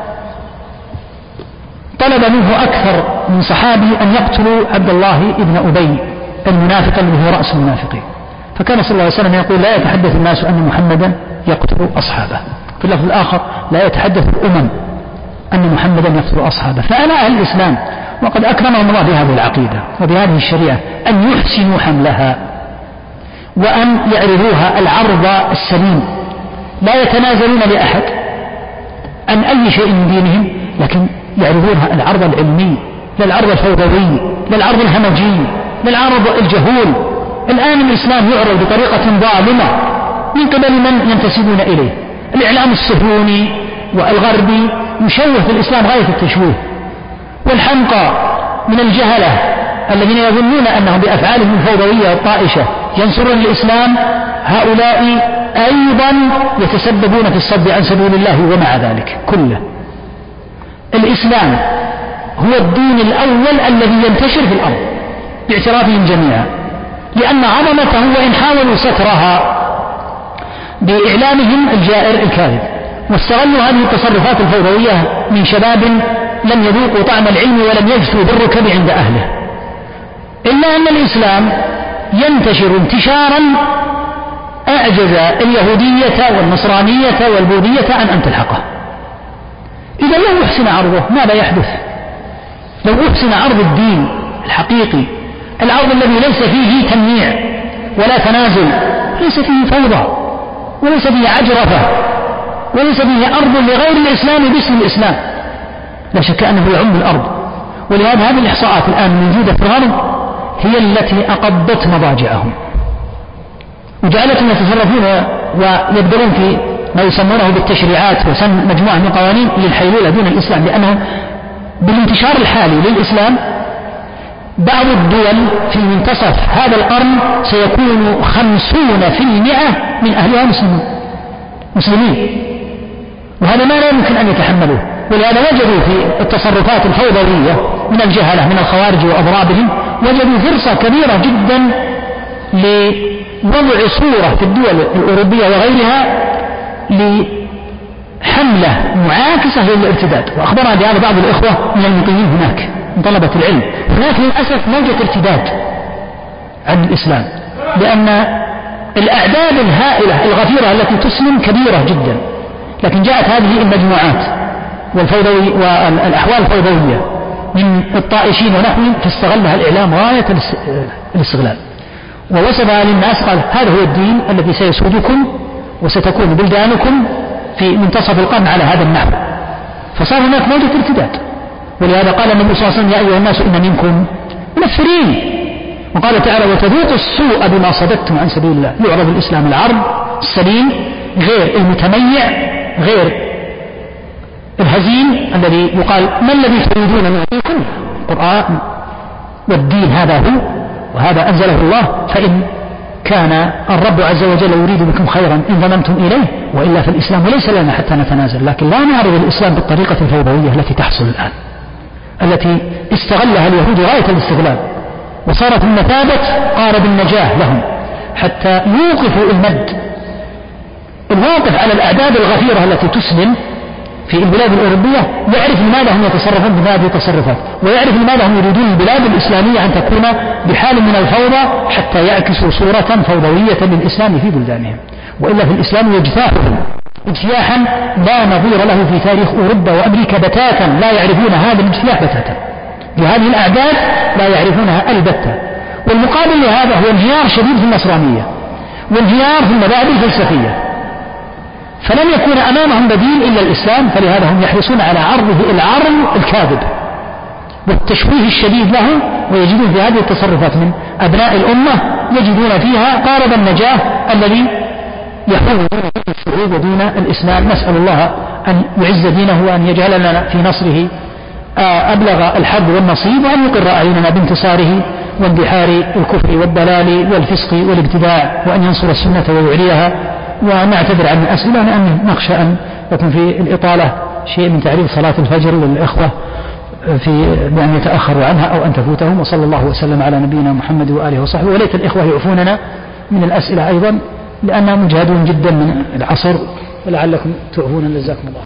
طلب منه أكثر من صحابي أن يقتلوا عبد الله ابن أبي المنافق الذي هو رأس المنافقين، فكان صلى الله عليه وسلم يقول: لا يتحدث الناس أن محمدا يقتل أصحابه. في اللفظ الآخر: لا يتحدث الأمم أن محمدا يقتل أصحابه. فأنا أهل الإسلام وقد أكرمهم الله بهذه العقيدة وبهذه الشريعة أن يحسنوا حملها وأن يعرضوها العرض السليم، لا يتنازلون لأحد عن أي شيء من دينهم، لكن يعرضونها العرض العلمي، لا العرض الفوضوي، لا العرض الهمجي، لا العرض الجهول. الآن الإسلام يعرض بطريقة ظالمة من قبل من ينتسبون إليه. الإعلام الصهيوني والغربي يشوه في الإسلام غاية التشويه، والحمقى من الجهلة الذين يظنون أنهم بأفعالهم الفوضوية والطائشة ينصرون الإسلام، هؤلاء أيضا يتسببون في الصد عن سبيل الله. ومع ذلك كله الإسلام هو الدين الأول الذي ينتشر في الأرض باعترافهم جميعا، لأن عظمته وإن حاولوا سترها بإعلامهم الجائر الكاذب، واستغلوا هذه التصرفات الفوضوية من شباب لم يذوقوا طعم العلم ولم يجثوا بالركب عند أهله، إلا أن الإسلام ينتشر انتشارا أعجز اليهودية والنصرانية والبوذية عن أن تلحقه. إذا لو أحسن عرضه ماذا يحدث؟ لو أحسن عرض الدين الحقيقي، العرض الذي ليس فيه تمييع ولا تنازل، ليس فيه فوضى وليس فيه عجرفة وليس فيه أرض لغير الإسلام باسم الإسلام، لا شك أنه يعم الأرض. ولهذا هذه الإحصاءات الآن موجودة في الغرب هي التي أقضت مضاجعهم وجعلتهم يتصرفون ويبدلون في ما يسمونه بالتشريعات وسن مجموعة من قوانين للحيلولة دون الإسلام، لأنه بالانتشار الحالي للإسلام بعض الدول في منتصف هذا القرن سيكون 50% من أهلها مسلمين، وهذا ما لا يمكن أن يتحملوه. ولهذا وجدوا في التصرفات الفوضوية من الجهلة من الخوارج وأضرابهم وجدوا فرصة كبيرة جدا لوضع صورة في الدول الأوروبية وغيرها لحملة معاكسة للارتداد. وأخبرنا بهذا بعض الإخوة من المقيمين هناك من طلبة العلم. هناك للأسف موجة ارتداد عن الإسلام، لأن الأعداد الهائلة الغفيرة التي تسلم كبيرة جدا، لكن جاءت هذه المجموعات والأحوال الفوضوية من الطائشين ونحوهم فاستغلها الإعلام غاية الاستغلال، ووصفها للناس قال هذا هو الدين الذي سيسودكم وستكون بلدانكم في منتصف القرن على هذا النحو، فصار هناك موجة ارتداد. ولهذا قال النبي صلى الله عليه وسلم يا أيها الناس إن منكم منفرين، وقال تعالى وتذوقوا السوء بما صددتم عن سبيل الله. يعرض الإسلام العرض السليم غير المتميع غير الهزيم الذي يقال ما الذي تريدون من دينكم؟ القرآن والدين هذا هو وهذا أنزله الله، فإن كان الرب عز وجل يريد بكم خيرا إن ضمنتم إليه، وإلا فالإسلام وليس لنا حتى نتنازل. لكن لا نعرض الإسلام بالطريقة الفوضوية التي تحصل الآن، التي استغلها اليهود غاية الاستغلال وصارت المثابة قارب النجاة لهم حتى يوقفوا المد. الواقف على الأعداد الغفيرة التي تسلم في البلاد الأوروبية يعرف لماذا هم يتصرفون بهذه التصرفات، ويعرف لماذا هم يريدون البلاد الإسلامية أن تكون بحال من الفوضى حتى يعكسوا صورة فوضوية للإسلام في بلدانهم. وإلا في الإسلام يجتاحهم اجتياحا لا نظير له في تاريخ أوروبا وأمريكا بتاتا، لا يعرفون هذا الاجتياح بتاتا بهذه الأعداد، لا يعرفونها البتة. والمقابل لهذا هو انهيار شديد في النصرانية وانهيار في المذاهب الفلسفية، فلم يكون أمامهم بديل إلا الإسلام، فلهذا هم يحرصون على عرضه العرض الكاذب والتشويه الشديد له، ويجدون في هذه التصرفات من أبناء الأمة يجدون فيها قارب النجاة الذي يحول دون الشعوب ودون الإسلام. نسأل الله أن يعز دينه وأن يجعل لنا في نصره أبلغ الحظ والنصيب، وأن يقر أعيننا بانتصاره واندحار الكفر والضلال والفسق والابتداع، وأن ينصر السنة ويعليها. ونعتذر عن الأسئلة لأن نخشى أن يكون في الإطالة شيء من تعريض صلاة الفجر للإخوة في بأن يتأخروا عنها أو أن تفوتهم. وصلى الله وسلم على نبينا محمد وآله وصحبه. وليت الإخوة يعفوننا من الأسئلة أيضا لأننا مجهدون جدا من العصر، ولعلكم تعفون. جزاكم الله.